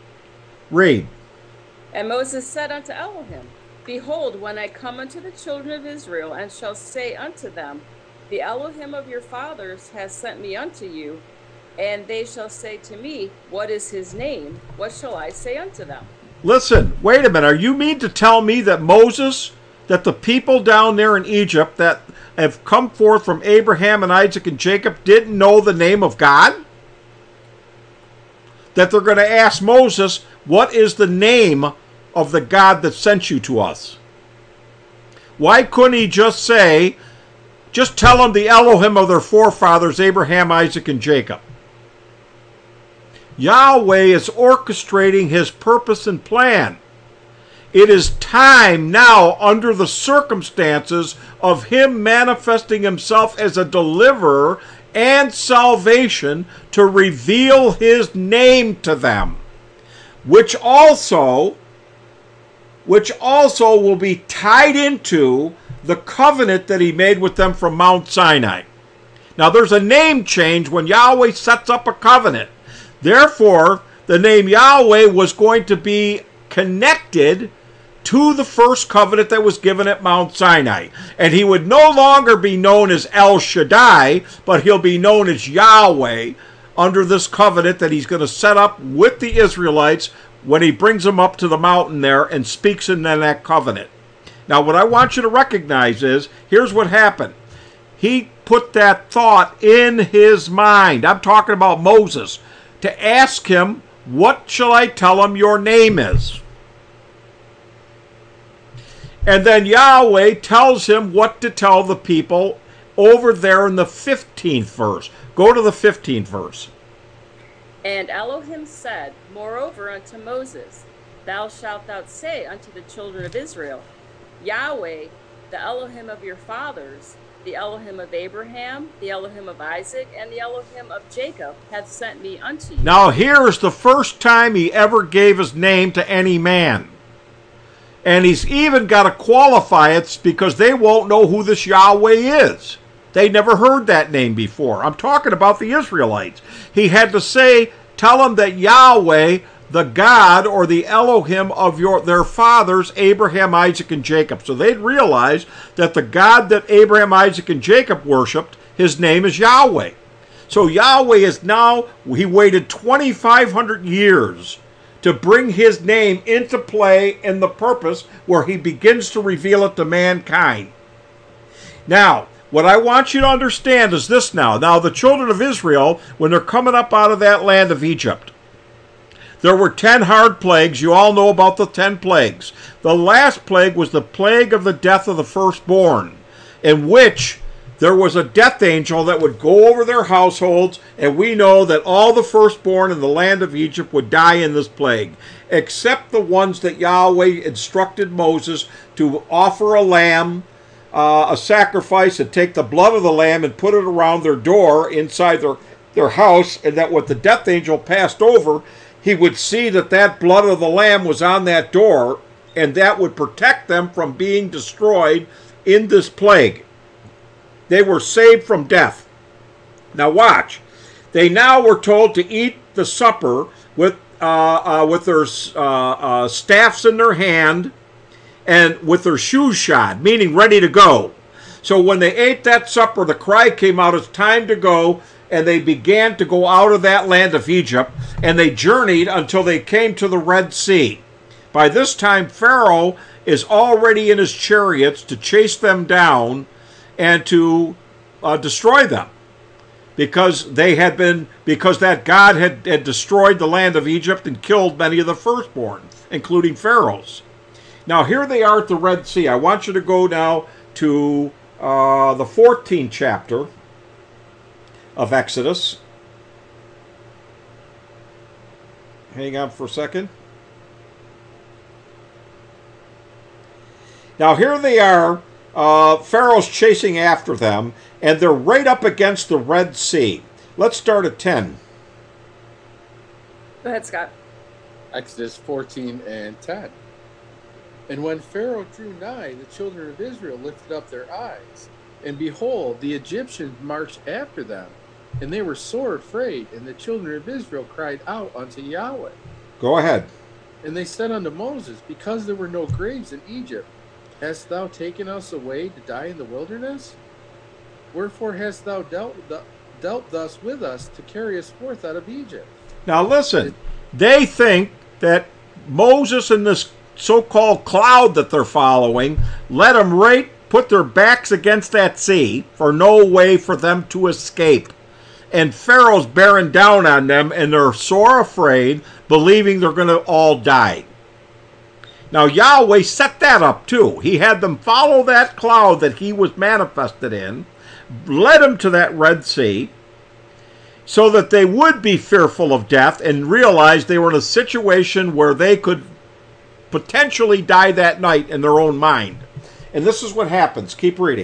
Read. And Moses said unto Elohim, Behold, when I come unto the children of Israel, and shall say unto them, The Elohim of your fathers has sent me unto you, and they shall say to me, What is his name? What shall I say unto them? Listen, wait a minute. Are you mean to tell me that Moses, that the people down there in Egypt that have come forth from Abraham and Isaac and Jacob didn't know the name of God? That they're going to ask Moses, what is the name of the God that sent you to us? Why couldn't he just say, just tell them the Elohim of their forefathers, Abraham, Isaac, and Jacob? Yahweh is orchestrating his purpose and plan. It is time now, under the circumstances of him manifesting himself as a deliverer and salvation, to reveal his name to them, which also will be tied into the covenant that he made with them from Mount Sinai. Now there's a name change when Yahweh sets up a covenant. Therefore, the name Yahweh was going to be connected to the first covenant that was given at Mount Sinai. And he would no longer be known as El Shaddai, but he'll be known as Yahweh under this covenant that he's going to set up with the Israelites when he brings them up to the mountain there and speaks in that covenant. Now, what I want you to recognize is, here's what happened. He put that thought in his mind. I'm talking about Moses, to ask him, what shall I tell him your name is? And then Yahweh tells him what to tell the people over there in the 15th verse. Go to the 15th verse. And Elohim said, Moreover unto Moses, Thou shalt thou say unto the children of Israel, Yahweh, the Elohim of your fathers, the Elohim of Abraham, the Elohim of Isaac, and the Elohim of Jacob hath sent me unto you. Now here is the first time he ever gave his name to any man. And he's even got to qualify it because they won't know who this Yahweh is. They never heard that name before. I'm talking about the Israelites. He had to say, tell them that Yahweh, the God or the Elohim of their fathers, Abraham, Isaac, and Jacob. So they'd realize that the God that Abraham, Isaac, and Jacob worshipped, his name is Yahweh. So Yahweh is now, he waited 2,500 years to bring his name into play in the purpose where he begins to reveal it to mankind. Now, what I want you to understand is this now. Now, the children of Israel, when they're coming up out of that land of Egypt, there were 10 hard plagues. You all know about the 10 plagues. The last plague was the plague of the death of the firstborn, in which there was a death angel that would go over their households, and we know that all the firstborn in the land of Egypt would die in this plague, except the ones that Yahweh instructed Moses to offer a lamb, a sacrifice, and take the blood of the lamb and put it around their door inside their house, and that when the death angel passed over, he would see that that blood of the lamb was on that door, and that would protect them from being destroyed in this plague. They were saved from death. Now watch. They now were told to eat the supper with their staffs in their hand and with their shoes shod, meaning ready to go. So when they ate that supper, the cry came out, it's time to go, and they began to go out of that land of Egypt, and they journeyed until they came to the Red Sea. By this time, Pharaoh is already in his chariots to chase them down and to destroy them, because that God had destroyed the land of Egypt and killed many of the firstborn, including Pharaoh's. Now here they are at the Red Sea. I want you to go now to the 14th chapter of Exodus. Hang on for a second. Now here they are. Pharaoh's chasing after them, and they're right up against the Red Sea. Let's start at 10. Go ahead, Scott. Exodus 14 and 10. And when Pharaoh drew nigh, the children of Israel lifted up their eyes, and behold, the Egyptians marched after them, and they were sore afraid, and the children of Israel cried out unto Yahweh. Go ahead. And they said unto Moses, because there were no graves in Egypt, hast thou taken us away to die in the wilderness? Wherefore hast thou dealt thus with us to carry us forth out of Egypt? Now listen, they think that Moses and this so-called cloud that they're following let them put their backs against that sea for no way for them to escape. And Pharaoh's bearing down on them, and they're sore afraid, believing they're going to all die. Now Yahweh set that up too. He had them follow that cloud that he was manifested in, led them to that Red Sea, so that they would be fearful of death and realize they were in a situation where they could potentially die that night in their own mind. And this is what happens. Keep reading.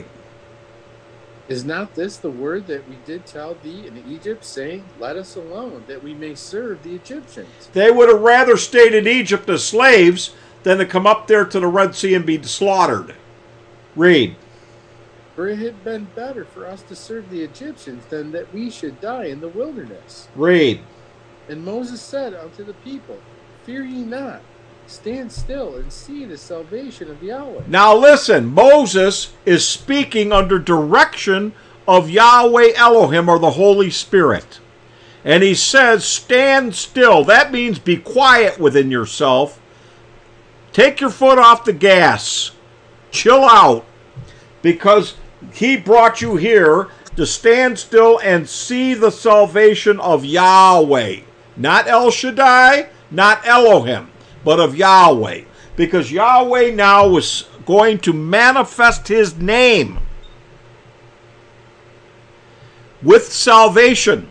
Is not this the word that we did tell thee in Egypt, saying, let us alone, that we may serve the Egyptians? They would have rather stayed in Egypt as slaves than to come up there to the Red Sea and be slaughtered. Read. For it had been better for us to serve the Egyptians than that we should die in the wilderness. Read. And Moses said unto the people, fear ye not, stand still and see the salvation of Yahweh. Now listen, Moses is speaking under direction of Yahweh Elohim, or the Holy Spirit. And he says, stand still. That means be quiet within yourself. Take your foot off the gas. Chill out. Because he brought you here to stand still and see the salvation of Yahweh. Not El Shaddai, not Elohim, but of Yahweh. Because Yahweh now was going to manifest his name with salvation.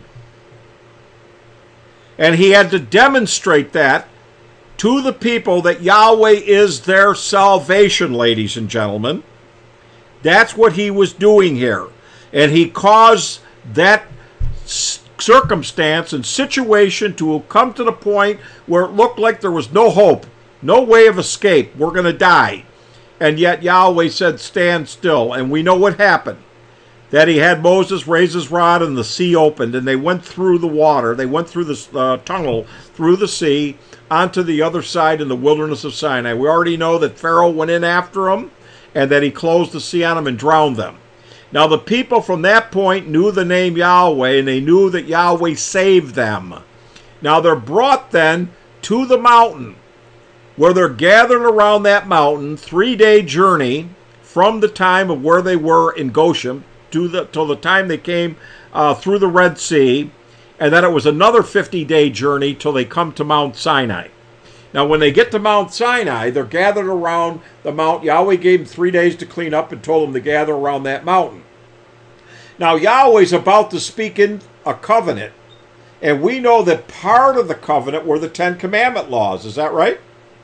And he had to demonstrate that to the people, that Yahweh is their salvation, ladies and gentlemen. That's what he was doing here. And he caused that circumstance and situation to come to the point where it looked like there was no hope, no way of escape. We're going to die. And yet Yahweh said, stand still. And we know what happened. That he had Moses raise his rod and the sea opened, and they went through the water. They went through this tunnel, through the sea, onto the other side in the wilderness of Sinai. We already know that Pharaoh went in after them, and that he closed the sea on them and drowned them. Now the people from that point knew the name Yahweh, and they knew that Yahweh saved them. Now they're brought then to the mountain, where they're gathered around that mountain, 3-day journey from the time of where they were in Goshen till the time they came through the Red Sea, and then it was another 50-day journey till they come to Mount Sinai. Now when they get to Mount Sinai, they're gathered around the mount. Yahweh gave them 3 days to clean up and told them to gather around that mountain. Now, Yahweh's about to speak in a covenant, and we know that part of the covenant were the 10 Commandment laws. Is that right?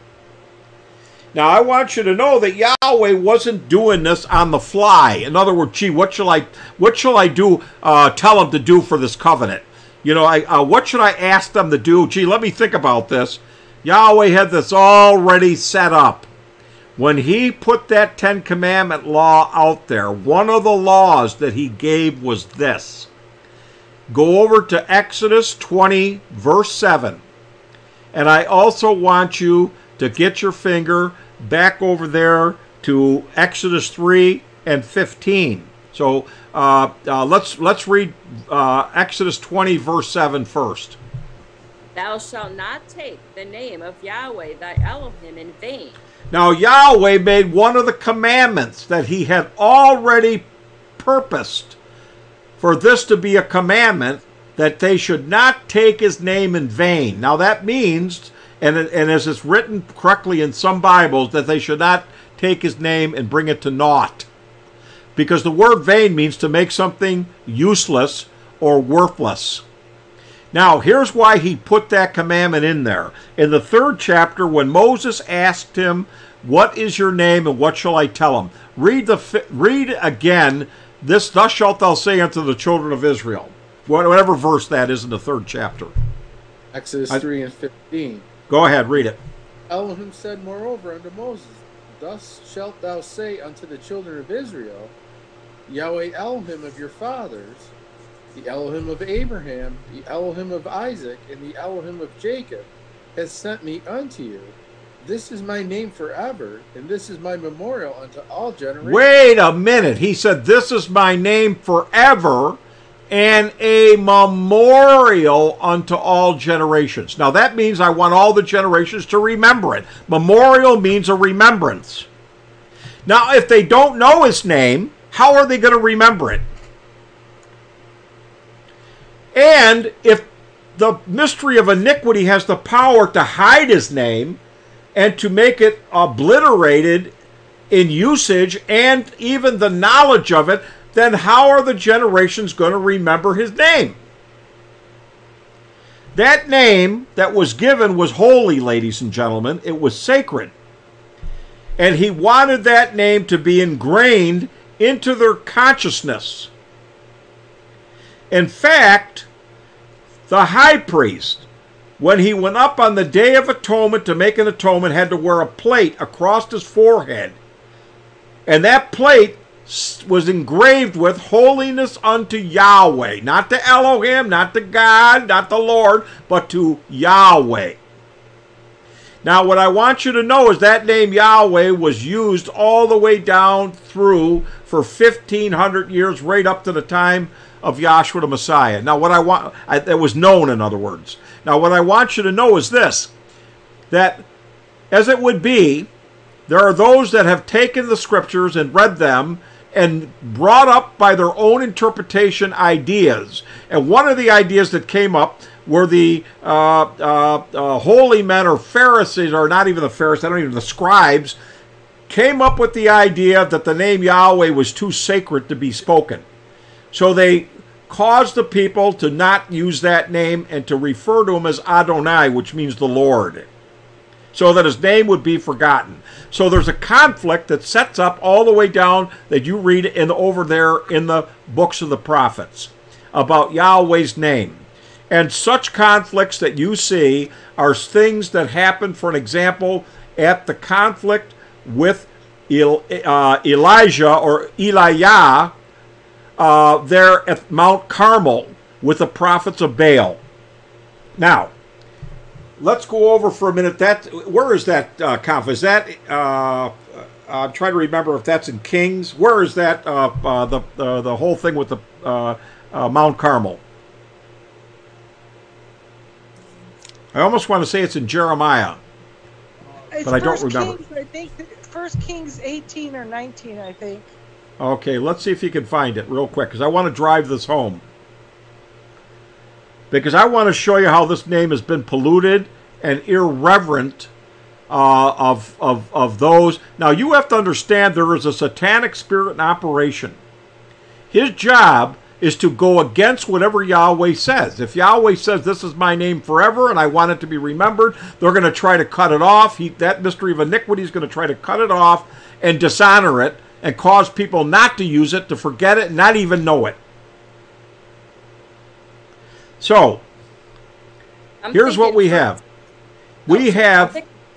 Now, I want you to know that Yahweh wasn't doing this on the fly. In other words, gee, what shall I do? Tell them to do for this covenant. You know, what should I ask them to do? Gee, let me think about this. Yahweh had this already set up. When he put that 10 Commandment law out there, one of the laws that he gave was this. Go over to Exodus 20, verse 7. And I also want you to get your finger back over there to Exodus 3 and 15. So let's read Exodus 20, verse 7 first. Thou shalt not take the name of Yahweh thy Elohim in vain. Now Yahweh made one of the commandments that he had already purposed for this to be a commandment, that they should not take his name in vain. Now that means, and as it's written correctly in some Bibles, that they should not take his name and bring it to naught. Because the word vain means to make something useless or worthless. Now, here's why he put that commandment in there. In the 3rd chapter, when Moses asked him, what is your name and what shall I tell him? Read again, this thus shalt thou say unto the children of Israel. Whatever verse that is in the 3rd chapter. Exodus 3 and 15. Go ahead, read it. Elohim said moreover unto Moses, thus shalt thou say unto the children of Israel, Yahweh Elohim of your fathers, the Elohim of Abraham, the Elohim of Isaac, and the Elohim of Jacob, has sent me unto you. This is my name forever, and this is my memorial unto all generations. Wait a minute. He said, this is my name forever, and a memorial unto all generations. Now that means I want all the generations to remember it. Memorial means a remembrance. Now, if they don't know his name, how are they going to remember it? And if the mystery of iniquity has the power to hide his name and to make it obliterated in usage and even the knowledge of it, then how are the generations going to remember his name? That name that was given was holy, ladies and gentlemen. It was sacred. And he wanted that name to be ingrained into their consciousness. In fact, the high priest, when he went up on the Day of Atonement to make an atonement, had to wear a plate across his forehead. And that plate was engraved with holiness unto Yahweh. Not to Elohim, not to God, not the Lord, but to Yahweh. Now, what I want you to know is that name Yahweh was used all the way down through for 1,500 years, right up to the time of Yahshua the Messiah. Now, what I want, it was known, in other words. Now, what I want you to know is this, that as it would be, there are those that have taken the scriptures and read them and brought up by their own interpretation ideas. And one of the ideas that came up were the holy men or Pharisees, or not even the Pharisees, I don't even, the scribes, came up with the idea that the name Yahweh was too sacred to be spoken. So they caused the people to not use that name and to refer to him as Adonai, which means the Lord, so that his name would be forgotten. So there's a conflict that sets up all the way down that you read over there in the books of the prophets about Yahweh's name. And such conflicts that you see are things that happen, for an example, at the conflict with Elijah or Elijah there at Mount Carmel with the prophets of Baal. Now, let's go over for a minute. Where is that conflict? Is that, I'm trying to remember if that's in Kings. Where is that, the whole thing with the Mount Carmel? I almost want to say it's in Jeremiah, but I don't remember. Kings, I think 1 Kings 18 or 19, I think. Okay, let's see if you can find it real quick, because I want to drive this home. Because I want to show you how this name has been polluted and irreverent of those. Now, you have to understand there is a satanic spirit in operation. His job is to go against whatever Yahweh says. If Yahweh says this is my name forever and I want it to be remembered, they're going to try to cut it off. That mystery of iniquity is going to try to cut it off and dishonor it and cause people not to use it, to forget it, and not even know it. So, here's what we have. We have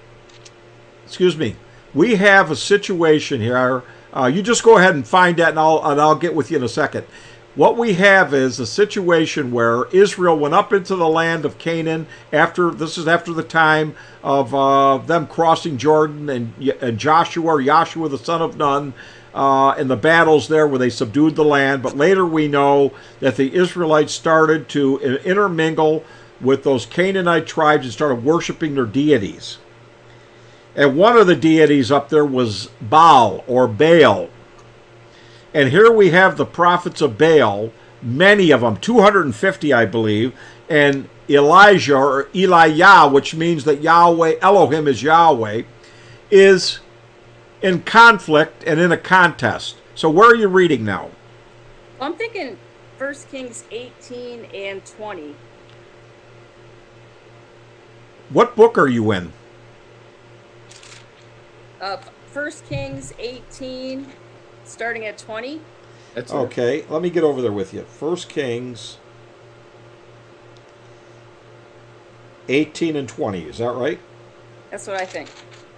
a situation here. You just go ahead and find that, and I'll get with you in a second. What we have is a situation where Israel went up into the land of Canaan after the time of them crossing Jordan and Joshua the son of Nun, and the battles there where they subdued the land. But later we know that the Israelites started to intermingle with those Canaanite tribes and started worshiping their deities. And one of the deities up there was Baal or Baal. And here we have the prophets of Baal, many of them, 250 I believe, and Elijah or Elijah, which means that Yahweh, Elohim is Yahweh, is in conflict and in a contest. So where are you reading now? I'm thinking 1 Kings 18 and 20. What book are you in? 1 Kings 18, starting at 20. That's okay. Let me get over there with you. 1 Kings 18 and 20. Is that right? That's what I think.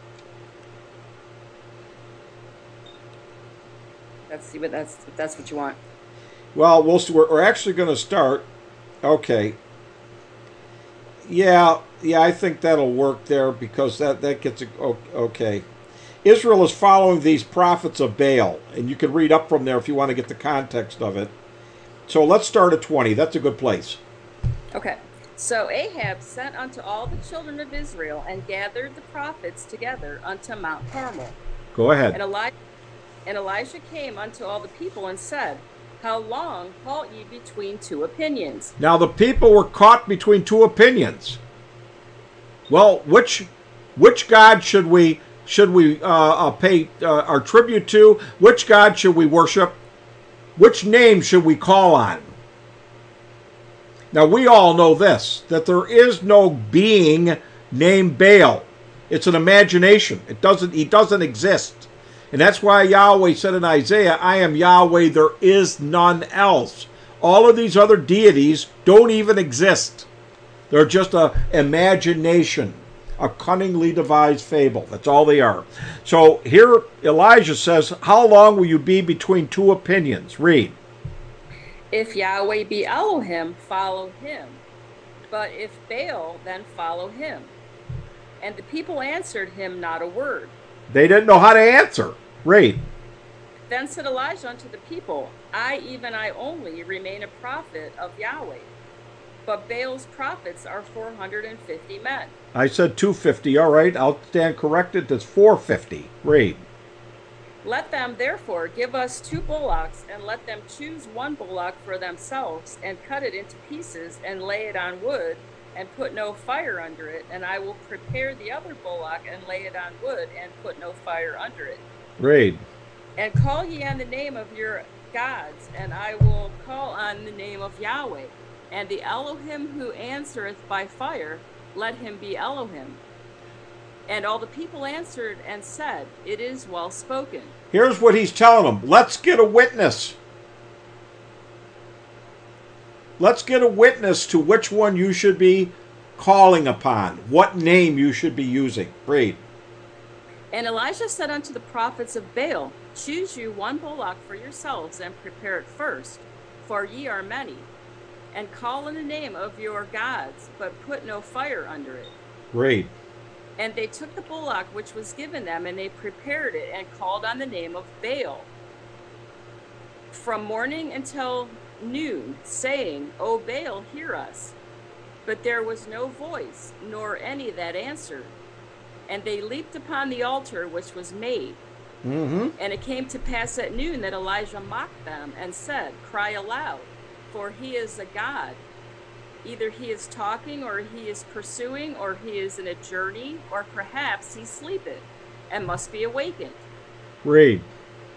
That's what you want. Well, we're actually going to start. Okay. Yeah, I think that'll work there because that gets okay. Israel is following these prophets of Baal, and you can read up from there if you want to get the context of it. So let's start at 20. That's a good place. Okay. So Ahab sent unto all the children of Israel and gathered the prophets together unto Mount Carmel. Go ahead. And Elijah came unto all the people and said, How long halt ye between two opinions? Now the people were caught between two opinions. Well, which God should we pay our tribute to? Which God should we worship? Which name should we call on? Now we all know this, that there is no being named Baal. It's an imagination. He doesn't exist. And that's why Yahweh said in Isaiah, I am Yahweh, there is none else. All of these other deities don't even exist. They're just an imagination, a cunningly devised fable. That's all they are. So here Elijah says, how long will you be between two opinions? Read. If Yahweh be Elohim, follow him. But if Baal, then follow him. And the people answered him not a word. They didn't know how to answer. Read. Then said Elijah unto the people, I, even I only, remain a prophet of Yahweh. But Baal's prophets are 450 men. I said 250. All right, I'll stand corrected. That's 450. Read. Let them therefore give us 2 bullocks, and let them choose 1 bullock for themselves, and cut it into pieces, and lay it on wood, and put no fire under it, and I will prepare the other bullock, and lay it on wood, and put no fire under it. Read. And call ye on the name of your gods, and I will call on the name of Yahweh. And the Elohim who answereth by fire, let him be Elohim. And all the people answered and said, It is well spoken. Here's what he's telling them. Let's get a witness. Let's get a witness to which one you should be calling upon, what name you should be using. Read. And Elijah said unto the prophets of Baal, Choose you 1 bullock for yourselves, and prepare it first, for ye are many. And call in the name of your gods, but put no fire under it. Read. And they took the bullock which was given them, and they prepared it, and called on the name of Baal from morning until noon, saying, O Baal, hear us. But there was no voice, nor any that answered. And they leaped upon the altar which was made. Mm-hmm. And it came to pass at noon that Elijah mocked them and said, Cry aloud, for he is a god. Either he is talking, or he is pursuing, or he is in a journey, or perhaps he sleepeth and must be awakened. Read.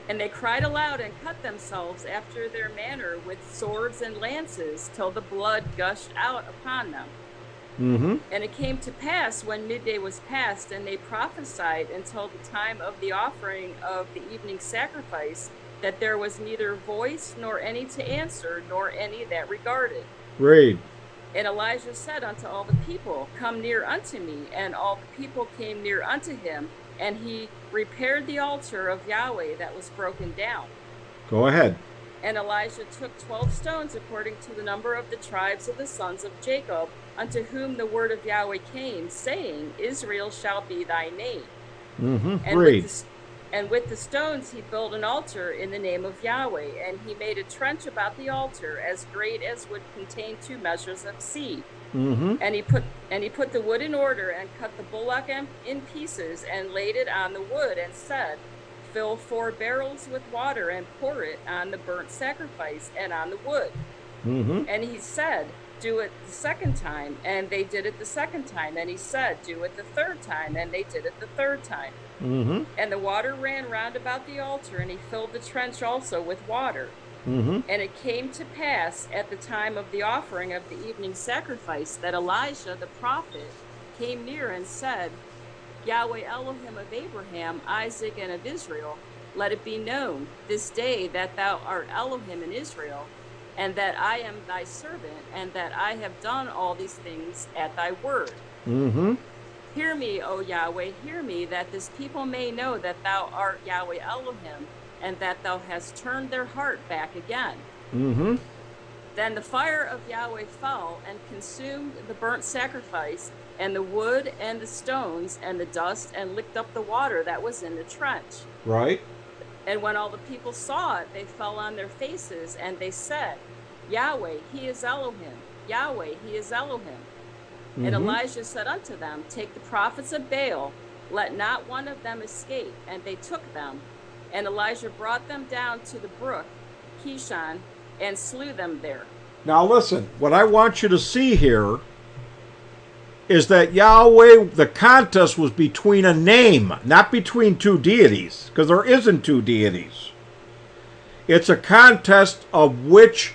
And they cried aloud and cut themselves after their manner with swords and lances till the blood gushed out upon them. Mm-hmm. And it came to pass when midday was past, and they prophesied until the time of the offering of the evening sacrifice, that there was neither voice nor any to answer, nor any that regarded. Read. And Elijah said unto all the people, Come near unto me. And all the people came near unto him, and he repaired the altar of Yahweh that was broken down. Go ahead. And Elijah took 12 stones according to the number of the tribes of the sons of Jacob, unto whom the word of Yahweh came, saying, Israel shall be thy name. Mm-hmm. And Read. with the stones he built an altar in the name of Yahweh, and he made a trench about the altar as great as would contain 2 measures of seed. Mm-hmm. And he put the wood in order, and cut the bullock in pieces, and laid it on the wood, and said, Fill 4 barrels with water, and pour it on the burnt sacrifice and on the wood. Mm-hmm. And he said, Do it the second time. And they did it the second time. And he said, Do it the third time. And they did it the third time. Mm-hmm. And the water ran round about the altar, and he filled the trench also with water. Mm-hmm. And it came to pass at the time of the offering of the evening sacrifice that Elijah the prophet came near and said, Yahweh Elohim of Abraham, Isaac, and of Israel, let it be known this day that thou art Elohim in Israel, and that I am thy servant, and that I have done all these things at thy word. Mm-hmm. Hear me, O Yahweh, hear me, that this people may know that thou art Yahweh Elohim, and that thou hast turned their heart back again. Mm-hmm. Then the fire of Yahweh fell and consumed the burnt sacrifice, and the wood and the stones and the dust, and licked up the water that was in the trench. Right. And when all the people saw it, they fell on their faces, and they said, Yahweh, he is Elohim. Yahweh, he is Elohim. Mm-hmm. And Elijah said unto them, Take the prophets of Baal, let not one of them escape. And they took them. And Elijah brought them down to the brook Kishon, and slew them there. Now listen, what I want you to see here is that Yahweh, the contest was between a name, not between 2 deities, because there isn't 2 deities. It's a contest of which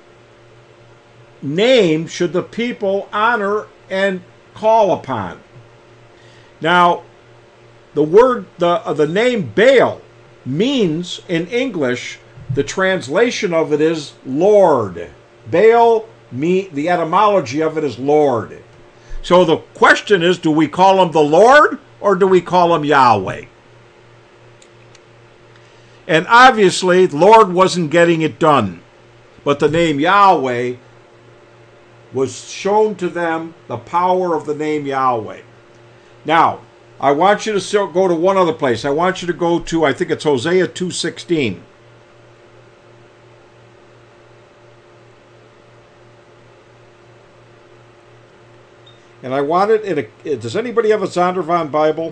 name should the people honor and call upon. Now, the name Baal means in English, the translation of it is Lord. Baal, the etymology of it is Lord. So the question is, do we call him the Lord or do we call him Yahweh? And obviously, the Lord wasn't getting it done. But the name Yahweh was shown to them, the power of the name Yahweh. Now, I want you to go to one other place. I want you to go to, I think it's Hosea 2:16. And I want it in a... Does anybody have a Zondervan Bible?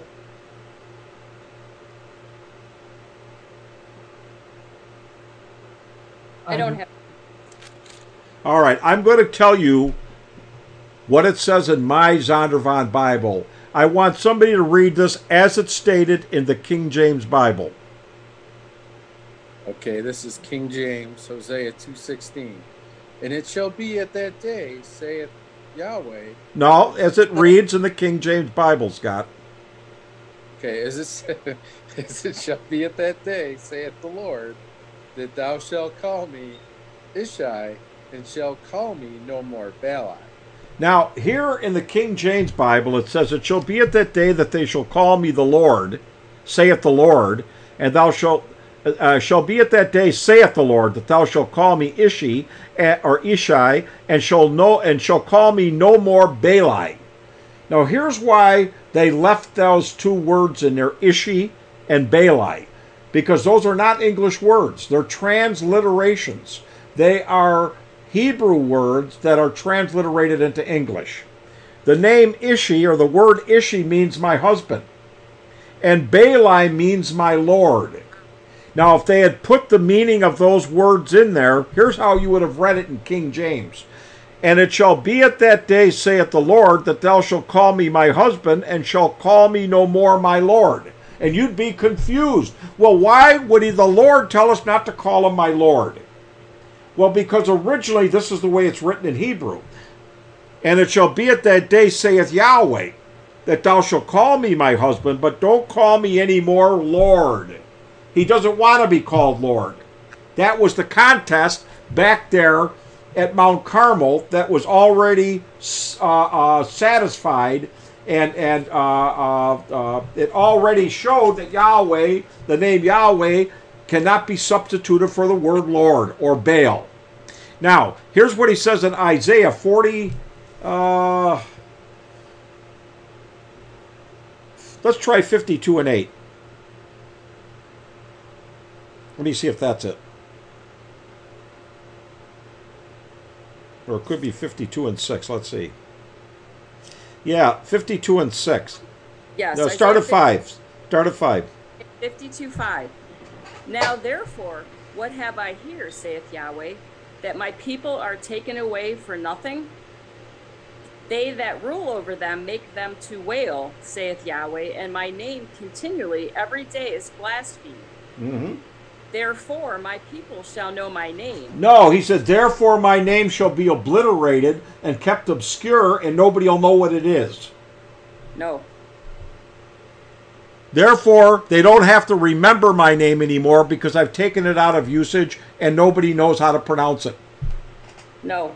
I don't have. All right, I'm going to tell you what it says in my Zondervan Bible. I want somebody to read this as it's stated in the King James Bible. Okay, this is King James, Hosea 2:16. And it shall be at that day, saith Yahweh. No, as it reads in the King James Bible, Scott. Okay, as it shall be at that day, saith the Lord, that thou shalt call me Ishai, and shall call me no more Baali. Now, here in the King James Bible, it says, It shall be at that day that they shall call me the Lord, saith the Lord, and thou shalt be at that day, saith the Lord, that thou shalt call me Ishi, or Ishai, and shall call me no more Baali. Now, here's why they left those 2 words in there, Ishi and Baali, because those are not English words. They're transliterations. They are Hebrew words that are transliterated into English. The name Ishi, or the word Ishi, means my husband, and Baali means my Lord. Now, if they had put the meaning of those words in there, here's how you would have read it in King James. And it shall be at that day, saith the Lord, that thou shalt call me my husband, and shalt call me no more my Lord. And you'd be confused. Well, why would the Lord tell us not to call him my Lord? Well, because originally this is the way it's written in Hebrew. And it shall be at that day, saith Yahweh, that thou shalt call me my husband, but don't call me any more Lord. He doesn't want to be called Lord. That was the contest back there at Mount Carmel that was already satisfied, and it already showed that Yahweh, the name Yahweh, cannot be substituted for the word Lord or Baal. Now, here's what he says in Isaiah 40. Let's try 52 and 8. Let me see if that's it. Or it could be 52 and 6. Let's see. Yeah, 52 and 6. Yes. No, start at 5. Start at 5. 52:5. Now therefore, what have I here, saith Yahweh, that my people are taken away for nothing? They that rule over them make them to wail, saith Yahweh, and my name continually every day is blasphemed. Mm-hmm. Therefore my people shall know my name. No, he said, therefore my name shall be obliterated and kept obscure, and nobody will know what it is. No. Therefore, they don't have to remember my name anymore because I've taken it out of usage and nobody knows how to pronounce it. No.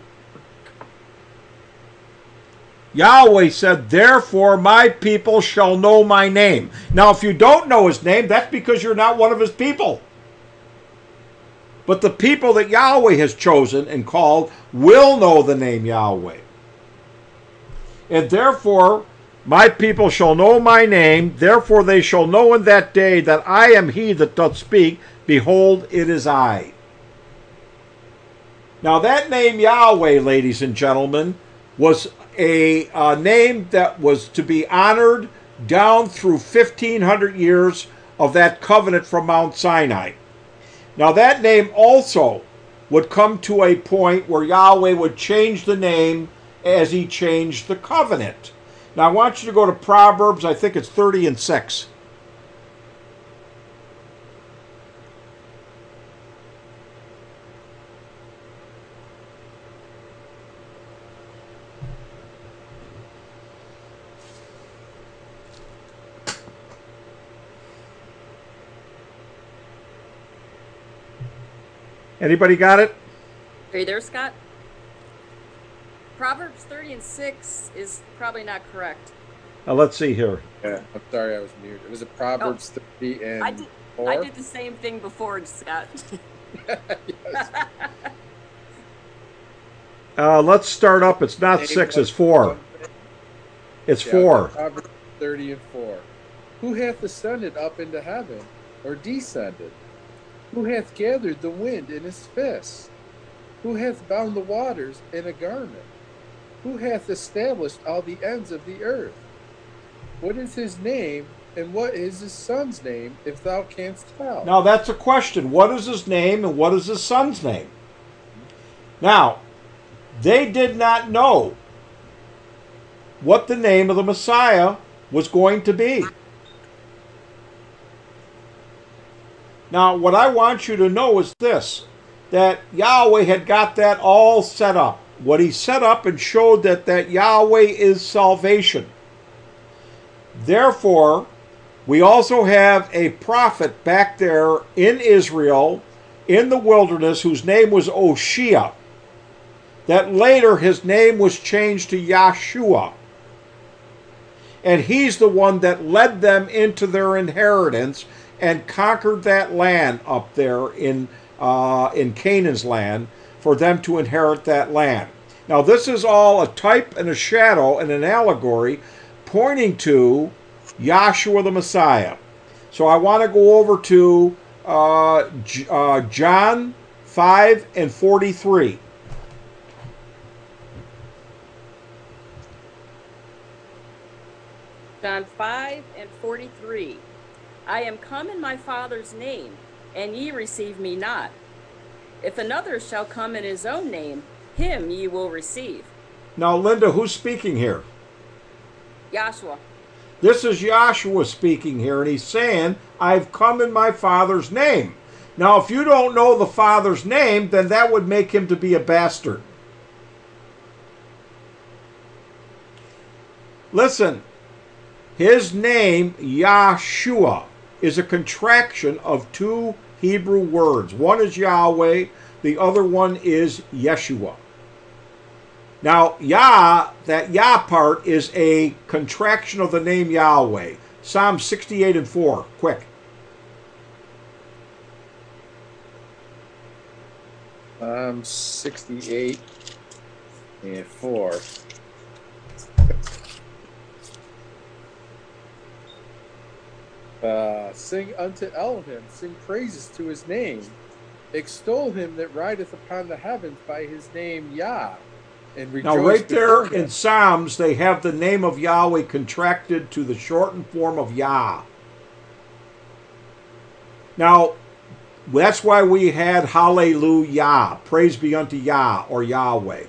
Yahweh said, therefore my people shall know my name. Now, if you don't know his name, that's because you're not one of his people. But the people that Yahweh has chosen and called will know the name Yahweh. And therefore, my people shall know my name, therefore they shall know in that day that I am he that doth speak. Behold, it is I. Now that name Yahweh, ladies and gentlemen, was a name that was to be honored down through 1,500 years of that covenant from Mount Sinai. Now that name also would come to a point where Yahweh would change the name as he changed the covenant. Now I want you to go to Proverbs, I think it's 30 and 6. Anybody got it? Are you there, Scott? Proverbs 30 and 6 is probably not correct. Let's see here. Yeah, I'm sorry I was muted. It was a Proverbs 30 and 4. I did the same thing before, Scott. Yes. Let's start up. It's not 6, it's 4. It's 4. Proverbs 30 and 4. Who hath ascended up into heaven, or descended? Who hath gathered the wind in his fist? Who hath bound the waters in a garment? Who hath established all the ends of the earth? What is his name, and what is his son's name, if thou canst tell? Now that's a question. What is his name, and what is his son's name? Now, they did not know what the name of the Messiah was going to be. Now, what I want you to know is this, that Yahweh had got that all set up. What he set up and showed that Yahweh is salvation. Therefore, we also have a prophet back there in Israel, in the wilderness, whose name was Oshea. That later his name was changed to Yahshua. And he's the one that led them into their inheritance and conquered that land up there in Canaan's land for them to inherit that land. Now this is all a type and a shadow and an allegory pointing to Yahshua the Messiah. So I want to go over to John 5 and 43. John 5 and 43. I am come in my Father's name, and ye receive me not. If another shall come in his own name, him ye will receive. Now, Linda, who's speaking here? Yahshua. This is Yahshua speaking here, and he's saying, I've come in my Father's name. Now, if you don't know the Father's name, then that would make him to be a bastard. Listen, his name, Yahshua, is a contraction of two Hebrew words. One is Yahweh, the other one is Yeshua. Now, Yah, that Yah part is a contraction of the name Yahweh. Psalm 68 and 4, quick. 68 and 4. Sing unto Elohim, sing praises to his name. Extol him that rideth upon the heavens by his name Yah. And rejoice. Now, right there before him. in Psalms, they have the name of Yahweh contracted to the shortened form of Yah. Now, that's why we had Hallelujah, praise be unto Yah, or Yahweh.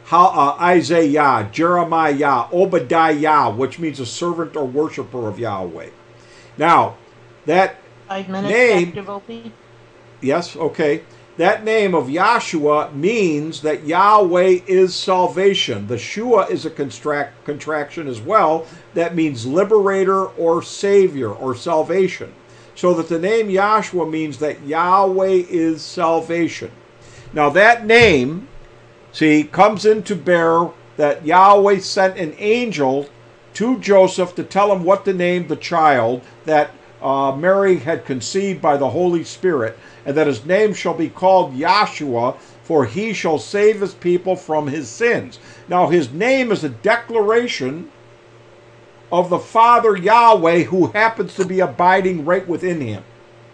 Isaiah, Jeremiah, Obadiah, which means a servant or worshiper of Yahweh. Now, that 5 minutes, name, Dr. Volpe. yes, okay. That name of Yahshua means that Yahweh is salvation. The Shua is a contraction as well. That means liberator or savior or salvation. So that the name Yahshua means that Yahweh is salvation. Now that name, see, comes into bear that Yahweh sent an angel to Joseph to tell him what to name the child that Mary had conceived by the Holy Spirit, and that his name shall be called Yahshua, for he shall save his people from his sins. Now his name is a declaration of the Father Yahweh, who happens to be abiding right within him,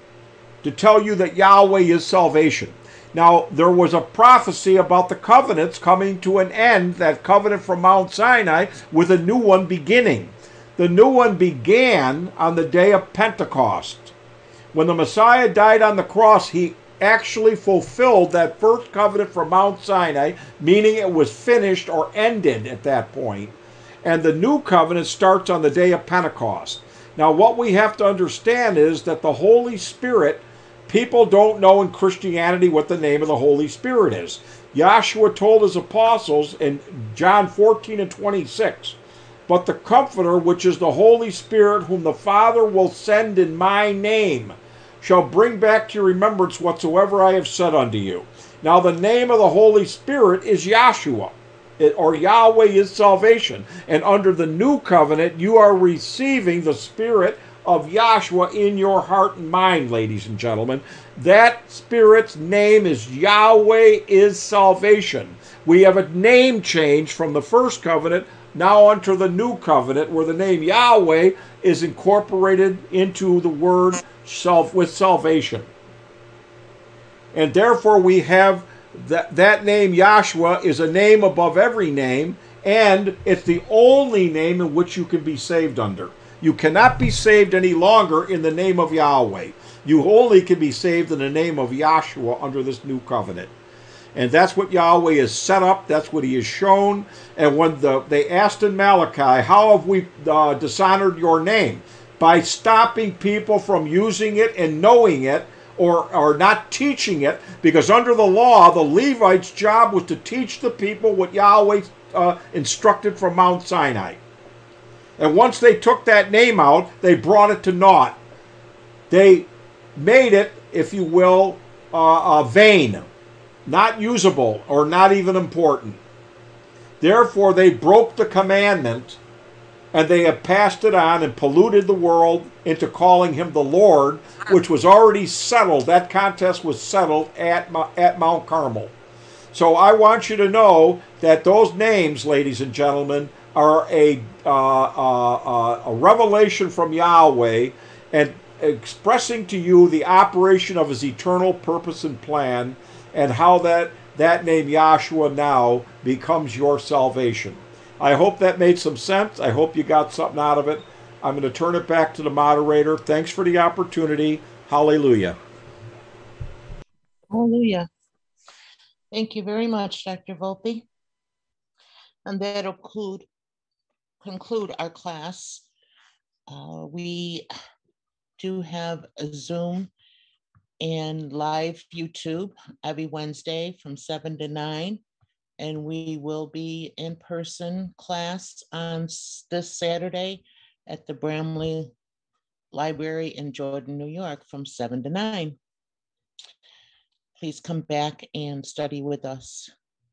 to tell you that Yahweh is salvation. Now, there was a prophecy about the covenants coming to an end, that covenant from Mount Sinai, with a new one beginning. The new one began on the day of Pentecost. When the Messiah died on the cross, he actually fulfilled that first covenant from Mount Sinai, meaning it was finished or ended at that point. And the new covenant starts on the day of Pentecost. Now, what we have to understand is that the Holy Spirit, people don't know in Christianity what the name of the Holy Spirit is. Yahshua told his apostles in John 14 and 26, but the Comforter, which is the Holy Spirit, whom the Father will send in my name, shall bring back to your remembrance whatsoever I have said unto you. Now, the name of the Holy Spirit is Yahshua, or Yahweh is salvation. And under the new covenant, you are receiving the Spirit of Yahshua in your heart and mind, ladies and gentlemen. That Spirit's name is Yahweh is salvation. We have a name change from the first covenant now unto the new covenant, where the name Yahweh is incorporated into the word with salvation. And therefore we have that name Yahshua is a name above every name, and it's the only name in which you can be saved under. You cannot be saved any longer in the name of Yahweh. You only can be saved in the name of Yahshua under this new covenant. And that's what Yahweh has set up. That's what he has shown. And when they asked in Malachi, how have we dishonored your name? By stopping people from using it and knowing it, or not teaching it, because under the law, the Levites' job was to teach the people what Yahweh instructed from Mount Sinai. And once they took that name out, they brought it to naught. They made it, if you will, vain, not usable, or not even important. Therefore, they broke the commandment, and they have passed it on and polluted the world into calling him the Lord, which was already settled. That contest was settled at Mount Carmel. So I want you to know that those names, ladies and gentlemen, are a revelation from Yahweh, and expressing to you the operation of his eternal purpose and plan, and how that name Yahshua now becomes your salvation. I hope that made some sense. I hope you got something out of it. I'm going to turn it back to the moderator. Thanks for the opportunity. Hallelujah. Hallelujah. Thank you very much, Dr. Volpe. And that'll conclude our class. We do have a Zoom and live YouTube every Wednesday from 7 to 9. And we will be in person class on this Saturday at the Bramley Library in Jordan, New York from 7 to 9. Please come back and study with us.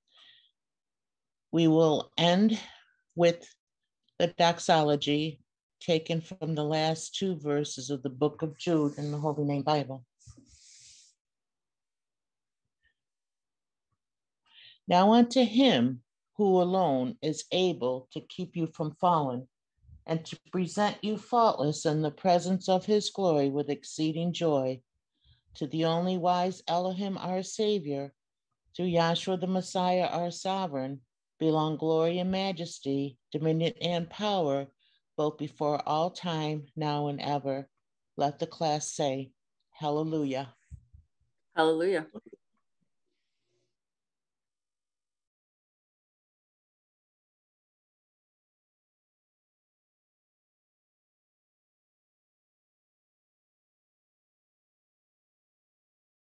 We will end with the doxology taken from the last 2 verses of the book of Jude in the Holy Name Bible. Now unto him who alone is able to keep you from falling and to present you faultless in the presence of his glory with exceeding joy, to the only wise Elohim, our Savior, through Yahshua the Messiah, our Sovereign, belong glory and majesty, dominion and power, both before all time, now and ever. Let the class say, Hallelujah. Hallelujah.